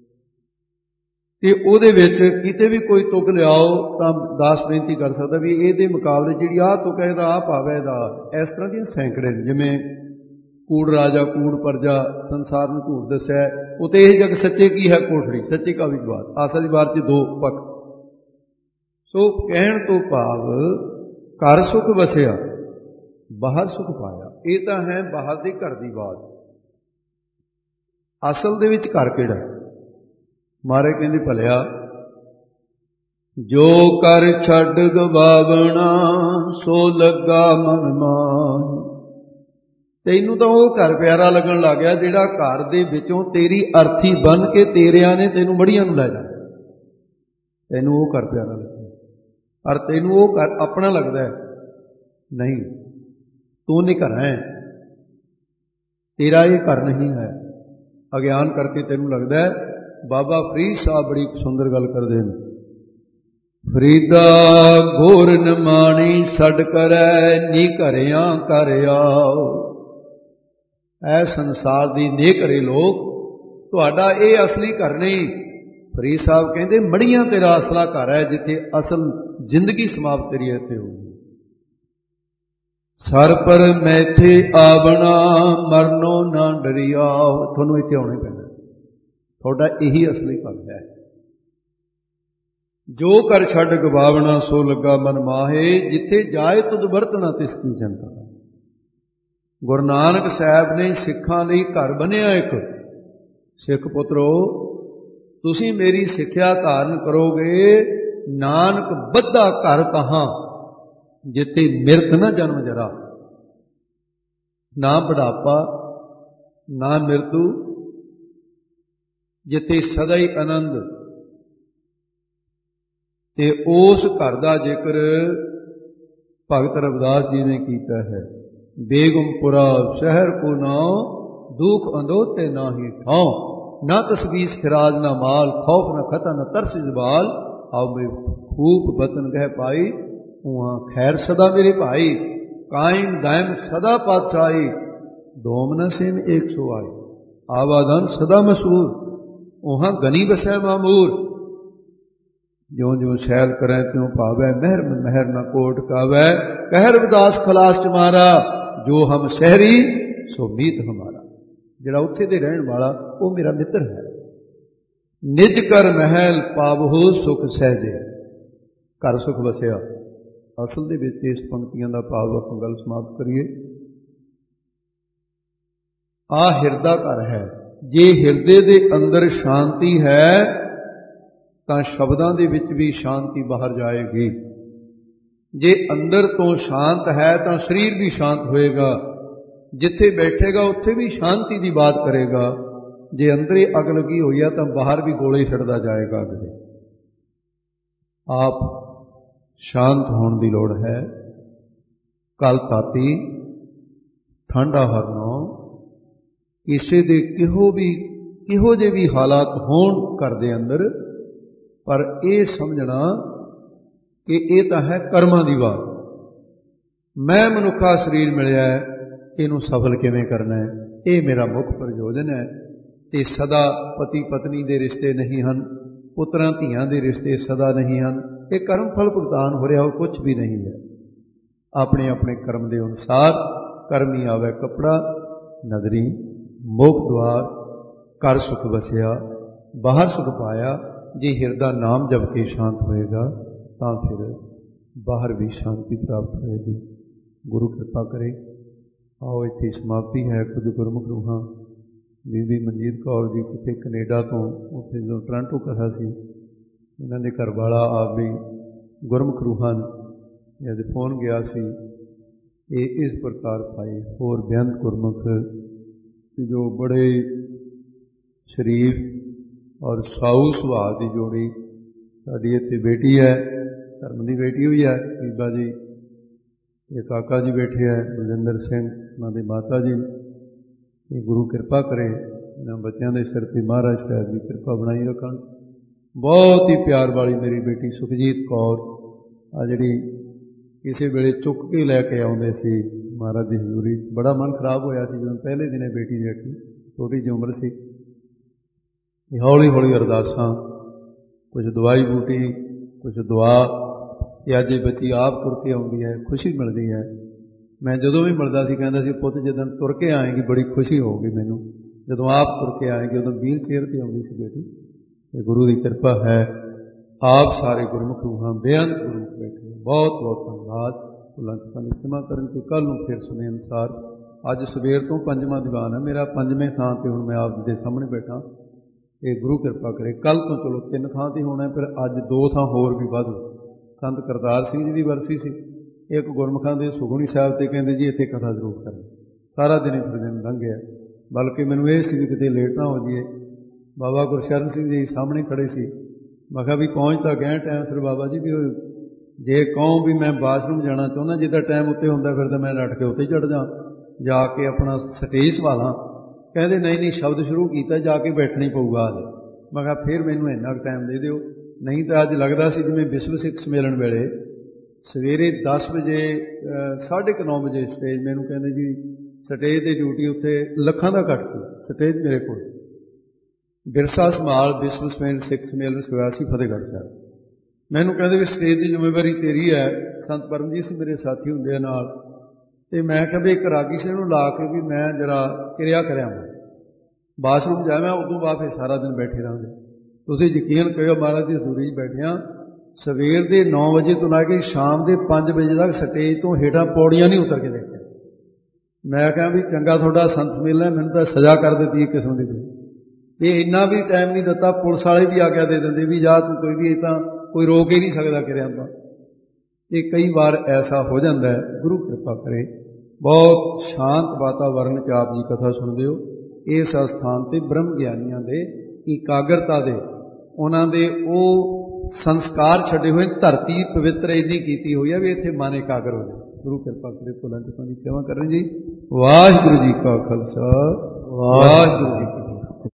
ਤੇ ਉਹਦੇ ਵਿੱਚ ਕਿਤੇ ਵੀ ਕੋਈ ਤੁਕ ਲਿਆਓ ਤਾਂ ਦਾਸ ਬੇਨਤੀ ਕਰ ਸਕਦਾ ਵੀ ਇਹਦੇ ਮੁਕਾਬਲੇ ਜਿਹੜੀ ਆਹ ਤੁਕ ਹੈ ਇਹਦਾ ਆਹ ਭਾਵ ਹੈ ਇਹਦਾ, ਇਸ ਤਰ੍ਹਾਂ ਦੀਆਂ ਸੈਂਕੜੇ ਨੇ। ਜਿਵੇਂ ਕੂੜ ਰਾਜਾ ਕੂੜ ਪਰਜਾ, ਸੰਸਾਰ ਨੂੰ ਝੂਠ ਦੱਸਿਆ, ਉਤੇ ਇਹ ਜਗ ਸੱਚੇ ਕੀ ਹੈ ਕੋਠੜੀ, ਸੱਚੀ ਕਾ ਵਿਦਵਾਰ, ਆਸਾ ਦੀ ਵਾਰ 'ਚ ਦੋ ਪੱਖ। ਸੋ ਕਹਿਣ ਤੋਂ ਭਾਵ ਘਰ ਸੁਖ ਵਸਿਆ ਬਾਹਰ ਸੁਖ ਪਾਇਆ, ਇਹ ਤਾਂ ਹੈ ਬਾਹਰ ਦੇ ਘਰ ਦੀ ਬਾਤ। ਅਸਲ ਦੇ ਵਿੱਚ ਘਰ ਕਿਹੜਾ? ਮਹਾਰਾਜ ਕਹਿੰਦੇ ਭਲਿਆ ਜੋ ਕਰ ਛੱਡ ਗਵਾਵਣਾ ਸੋ ਲੱਗਾ ਮਨ ਮਾਹਿ। ਤੈਨੂੰ ਤਾਂ ਉਹ ਘਰ ਪਿਆਰਾ ਲੱਗਣ ਲੱਗ ਗਿਆ ਜਿਹੜਾ ਘਰ ਦੇ ਵਿੱਚੋਂ ਤੇਰੀ ਅਰਥੀ ਬਣ ਕੇ ਤੇਰਿਆਂ ਨੇ ਤੈਨੂੰ ਮੜੀਆਂ ਨੂੰ ਲੈ ਜਾਣਾ, ਤੈਨੂੰ ਉਹ ਘਰ ਪਿਆਰਾ ਲੱਗਦਾ। ਔਰ ਤੈਨੂੰ ਉਹ ਘਰ ਆਪਣਾ ਲੱਗਦਾ ਹੈ, ਨਹੀਂ, ਤੂੰ ਨਹੀਂ ਘਰ ਹੈ, ਤੇਰਾ ਇਹ ਘਰ ਨਹੀਂ ਹੈ। ਅਗਿਆਨ ਕਰਕੇ ਤੈਨੂੰ ਲੱਗਦਾ ਹੈ। ਬਾਬਾ ਫਰੀਦ ਸਾਹਿਬ ਬੜੀ ਸੁੰਦਰ ਗੱਲ ਕਰਦੇ ਨੇ, ਫਰੀਦਾ ਘੋਰ ਨਿਮਾਣੀ ਛੱਡ ਕਰੈ ਨੀ ਘਰਿਆਂ ਘਰ ਆਓ। ਐ ਸੰਸਾਰ ਦੀ ਨੇ ਘਰੇ ਲੋਕ, ਤੁਹਾਡਾ ਇਹ ਅਸਲੀ ਘਰ ਨਹੀਂ। ਫਰੀਦ ਸਾਹਿਬ ਕਹਿੰਦੇ ਮੜੀਆਂ ਤੇਰਾ ਅਸਲਾ ਘਰ ਹੈ, ਜਿੱਥੇ ਅਸਲ ਜ਼ਿੰਦਗੀ ਸਮਾਪਤ ਤੇਰੀ ਇੱਥੇ ਹੋਊਗੀ। ਸਰ ਪਰ ਮੈਥੇ ਆਵਣਾ ਮਰਨੋ ਨਾ ਡਰਿਆਓ। ਤੁਹਾਨੂੰ ਇੱਥੇ ਆਉਣਾ ਹੀ ਪੈਣਾ, ਤੁਹਾਡਾ ਇਹੀ ਅਸਲੀ ਘਰ ਹੈ। ਜੋ ਕਰ ਛੱਡ ਗਵਾਵਣਾ ਸੋ ਲੱਗਾ ਮਨ ਮਾਹੇ, ਜਿੱਥੇ ਜਾਏ ਤੁਧ ਵਰਤਣਾ ਤਿਸ ਕੀ ਚਿੰਤਾ। ਗੁਰੂ ਨਾਨਕ ਸਾਹਿਬ ਨੇ ਸਿੱਖਾਂ ਲਈ ਘਰ ਬਣਿਆ ਇੱਕ। ਸਿੱਖ ਪੁੱਤਰੋ, ਤੁਸੀਂ ਮੇਰੀ ਸਿੱਖਿਆ ਧਾਰਨ ਕਰੋਗੇ, ਨਾਨਕ ਬੱਧਾ ਘਰ ਕਹਾਂ ਜਿੱਥੇ ਮਿਰਤ ਨਾ ਜਨਮ ਜਰਾ, ਨਾ ਬੁਢਾਪਾ ਨਾ ਮਿਰਤੂ, ਜਿੱਥੇ ਸਦਾ ਹੀ ਆਨੰਦ। ਤੇ ਉਸ ਘਰ ਦਾ ਜ਼ਿਕਰ ਭਗਤ ਰਵਿਦਾਸ ਜੀ ਨੇ ਕੀਤਾ ਹੈ। ਬੇਗਮਪੁਰਾ ਸ਼ਹਿਰ ਕੋ ਨਾਉ, ਦੁਖ ਅੰਦੋਤੇ ਨਾਹੀ ਠਾਉ, ਨਾ ਤਸਬੀਸ ਖਿਰਾਜ ਨਾ ਮਾਲ, ਖੌਫ ਨਾ ਖਤਾ ਨਾ ਤਰਸ ਜਬਾਲ, ਆਓ ਮੈਂ ਖੂਬ ਬਤਨ ਕਹਿ ਪਾਈ, ਉਹਾਂ ਖੈਰ ਸਦਾ ਮੇਰੇ ਭਾਈ, ਕਾਇਮ ਦਾਇਮ ਸਦਾ ਪਾਤਸ਼ਾਹੀ, ਦੋਮਨ ਸੇਨ ਇੱਕ ਸੋ ਆਈ, ਆਵਾਦਨ ਸਦਾ ਮਸ਼ਹੂਰ, ਉਹਾਂ ਗਨੀ ਬਸੈ ਮਾਮੂਰ। ਜਿਉਂ ਜਿਉਂ ਸੈਲ ਕਰੈ ਤਿਉਂ ਭਾਵੈ, ਮਹਿਰ ਮਹਿਰ ਨਾ ਕੋਟ ਕਾਵੈ, ਕਹਿ ਰਵਿਦਾਸ ਖਲਾਸ ਤੁਮਾਰਾ, ਜੋ ਹਮ ਸ਼ਹਿਰੀ ਸੋ ਮੀਤ ਹਮਾਰਾ। ਜਿਹੜਾ ਉੱਥੇ ਦੇ ਰਹਿਣ ਵਾਲਾ ਉਹ ਮੇਰਾ ਮਿੱਤਰ ਹੈ। ਨਿਜ ਕਰ ਮਹਿਲ ਪਾਵਹੁ ਸੁਖ ਸਹਿਜੇ, ਘਰ ਸੁਖ ਵਸਿਆ। ਅਸਲ ਦੇ ਵਿੱਚ ਇਸ ਪੰਕਤੀਆਂ ਦਾ ਭਾਵ ਆਪਾਂ ਗੱਲ ਸਮਾਪਤ ਕਰੀਏ। ਆਹ ਹਿਰਦਾ ਘਰ ਹੈ। ਜੇ ਹਿਰਦੇ ਦੇ ਅੰਦਰ ਸ਼ਾਂਤੀ ਹੈ ਤਾਂ ਸ਼ਬਦਾਂ ਦੇ ਵਿੱਚ ਵੀ ਸ਼ਾਂਤੀ ਬਾਹਰ ਜਾਏਗੀ। ਜੇ ਅੰਦਰ ਤੋਂ ਸ਼ਾਂਤ ਹੈ ਤਾਂ ਸਰੀਰ ਵੀ ਸ਼ਾਂਤ ਹੋਏਗਾ, ਜਿੱਥੇ ਬੈਠੇਗਾ ਉੱਥੇ ਵੀ ਸ਼ਾਂਤੀ ਦੀ ਬਾਤ ਕਰੇਗਾ। ਜੇ ਅੰਦਰੇ ਅੱਗ ਲੱਗੀ ਹੋਈ ਹੈ ਤਾਂ ਬਾਹਰ ਵੀ ਗੋਲੇ ਛੱਡਦਾ ਜਾਏਗਾ ਅੱਗ ਦੇ। ਆਪ ਸ਼ਾਂਤ ਹੋਣ ਦੀ ਲੋੜ ਹੈ। कल ताती ठंडा हरनो किसी दे किहो भी किहो जे भी हालात होण घर दे अंदर, पर यह समझना कि यह तो है कर्मां दी बात। मैं मनुखा शरीर मिलिया है, इनू सफल किवें करना है, ये मेरा मुख प्रयोजन है। ते सदा पति पत्नी दे रिश्ते नहीं हैं, पुत्रां धीआं दे रिश्ते सदा नहीं हैं। ये कर्म फल भुगतान हो रहा, वो कुछ भी नहीं है। अपने अपने कर्म के अनुसार कर्मी आवे कपड़ा नगरी मोख द्वार, कर सुख बसिया बाहर सुख पाया। जे हिरदा नाम जप के शांत होएगा तो फिर बाहर भी शांति प्राप्त होएगी। गुरु कृपा करे। आओ इत्थे समाप्ति है। कुछ गुरमुख रूहां बीबी मनजीत कौर जी कितने कनेडा तो उत्थे जो टोरंटो कथा सी, इन्हां दे घर वाला आप भी गुरमुख रूहां जब फोन गया सी, ये इस प्रकार पाई। होर बेअंत गुरमुख जो बड़े शरीफ और साऊ सुभाव की जोड़ी साडी इत्थे बेटी है, धर्म की बेटी हुई है बीबा जी, ये काका जी बैठे है बलजिंदर सिंह, उन्होंने माता जी। ये गुरु कृपा करे, इन्होंने बच्चों के सिर पर महाराज शायद की कृपा बनाई रखन। बहुत ही प्यार वाली मेरी बेटी सुखजीत कौर आ जी किसी वेले चुक के लैके आते सी महाराज की हजूरी। बड़ा मन खराब होया सी जब पहले दिन बेटी देखी, छोटी जी उम्र सी। हौली हौली अरदासां, कुछ दवाई बूटी, कुछ दुआ, कि अज बच्ची आप तुर के आती है, खुशी मिलती है। मैं जदों भी मिलता सी कहता सी पुत जिस दिन तुर के आएगी बड़ी खुशी होगी मैनू, जदों आप तुर के आएगी उदों व्हील चेयर पर आती सी बेटी। ये गुरु की कृपा है। आप सारे गुरमुख रूहां बेअंत गुरमुख बैठे, बहुत बहुत धन्यवाद। भुलां चूकां दी क्षमा करन कि कल नूं फिर सुने अनुसार। अज सवेर तो पंजवां दीवान है मेरा, पंजवें थां ते हुण मैं आप दे सामने बैठा। ये गुरु कृपा करे। कल तो चलो तीन थां ते होना, फिर अज दो थां होर भी वाधू। संत करतार सिंह जी की बरसी सी, एक गुरमुखां दे सुखमनी साहिब ते कहंदे जी इत्थे कथा जरूर करें। सारा दिन ही फिर दिन लंघ गया, बल्कि मैनूं ये सी कि किते लेट ना हो जाइए। बाबा गुरशरण सिंह जी सामने खड़े सी, मैं कहा भी पहुँच तो गए टाइम सिर बाबा जी, भी जे कहूँ भी मैं बाथरूम जाना चाहुंदा, जिद्दां टाइम उत्ते हुंदा फिर तां मैं नੱਠ के उत्ते चढ़ जा जाके अपना स्टेज संभालां। कहते नहीं नहीं शब्द शुरू किया, जाके बैठना ही पऊगा। अज मैं कहा फिर मैनू इन्ना टाइम दे दिओ, नहीं तो अज लगता सी जिवें विश्व सिख सम्मेलन वेले सवेरे दस बजे साढ़े क नौ बजे स्टेज, मैनू कहते जी स्टेज की ड्यूटी उत्ते लखां दा घट सी स्टेज मेरे को। बिरसा संभाल विश्व सिख सम्मेलन होया सी फतेहगढ़ साहब। मैनू कहते भी स्टेज की जिम्मेवारी तेरी है। संत परमजीत सिंह मेरे साथी होंदे नाल, ते मैं कहा भी एक रागी सिंह नूं ला के भी मैं जरा किरिया करिया बाथरूम जावां, उदों बाद फिर सारा दिन बैठे रहांगे। तुसीं यकीन करो महाराज की हजूरी च बैठिया सवेर के नौ बजे तो ला के शाम के पाँच बजे तक स्टेज तो हेठां पौड़ियां नहीं उतर के देखिया। मैं कहा भी चंगा थोड़ा संत मिलना, मैंने तो सजा कर दी एक किस्म की। ये इन्ना भी टाइम नहीं दिता, पुलिस वाले भी आग्या दे देंगे भी जा तू कोई भी इतना कोई रोक ही नहीं सकता किरिया तो। ये कई बार ऐसा हो जाता है। गुरु कृपा करे। बहुत शांत वातावरण च आप जी कथा सुनते हो। इस स्थान पर ब्रह्म ज्ञानियों के इकाग्रता दे उन्हों दे वो संस्कार छड्डे हुए, धरती पवित्र इन्नी की हुई है भी इत्थे मन एकाग्र हो जाए। गुरु कृपा करे। भुलां चूकां दी क्षमा करनी जी। वाहिगुरू जी का खालसा, वाहिगुरू जी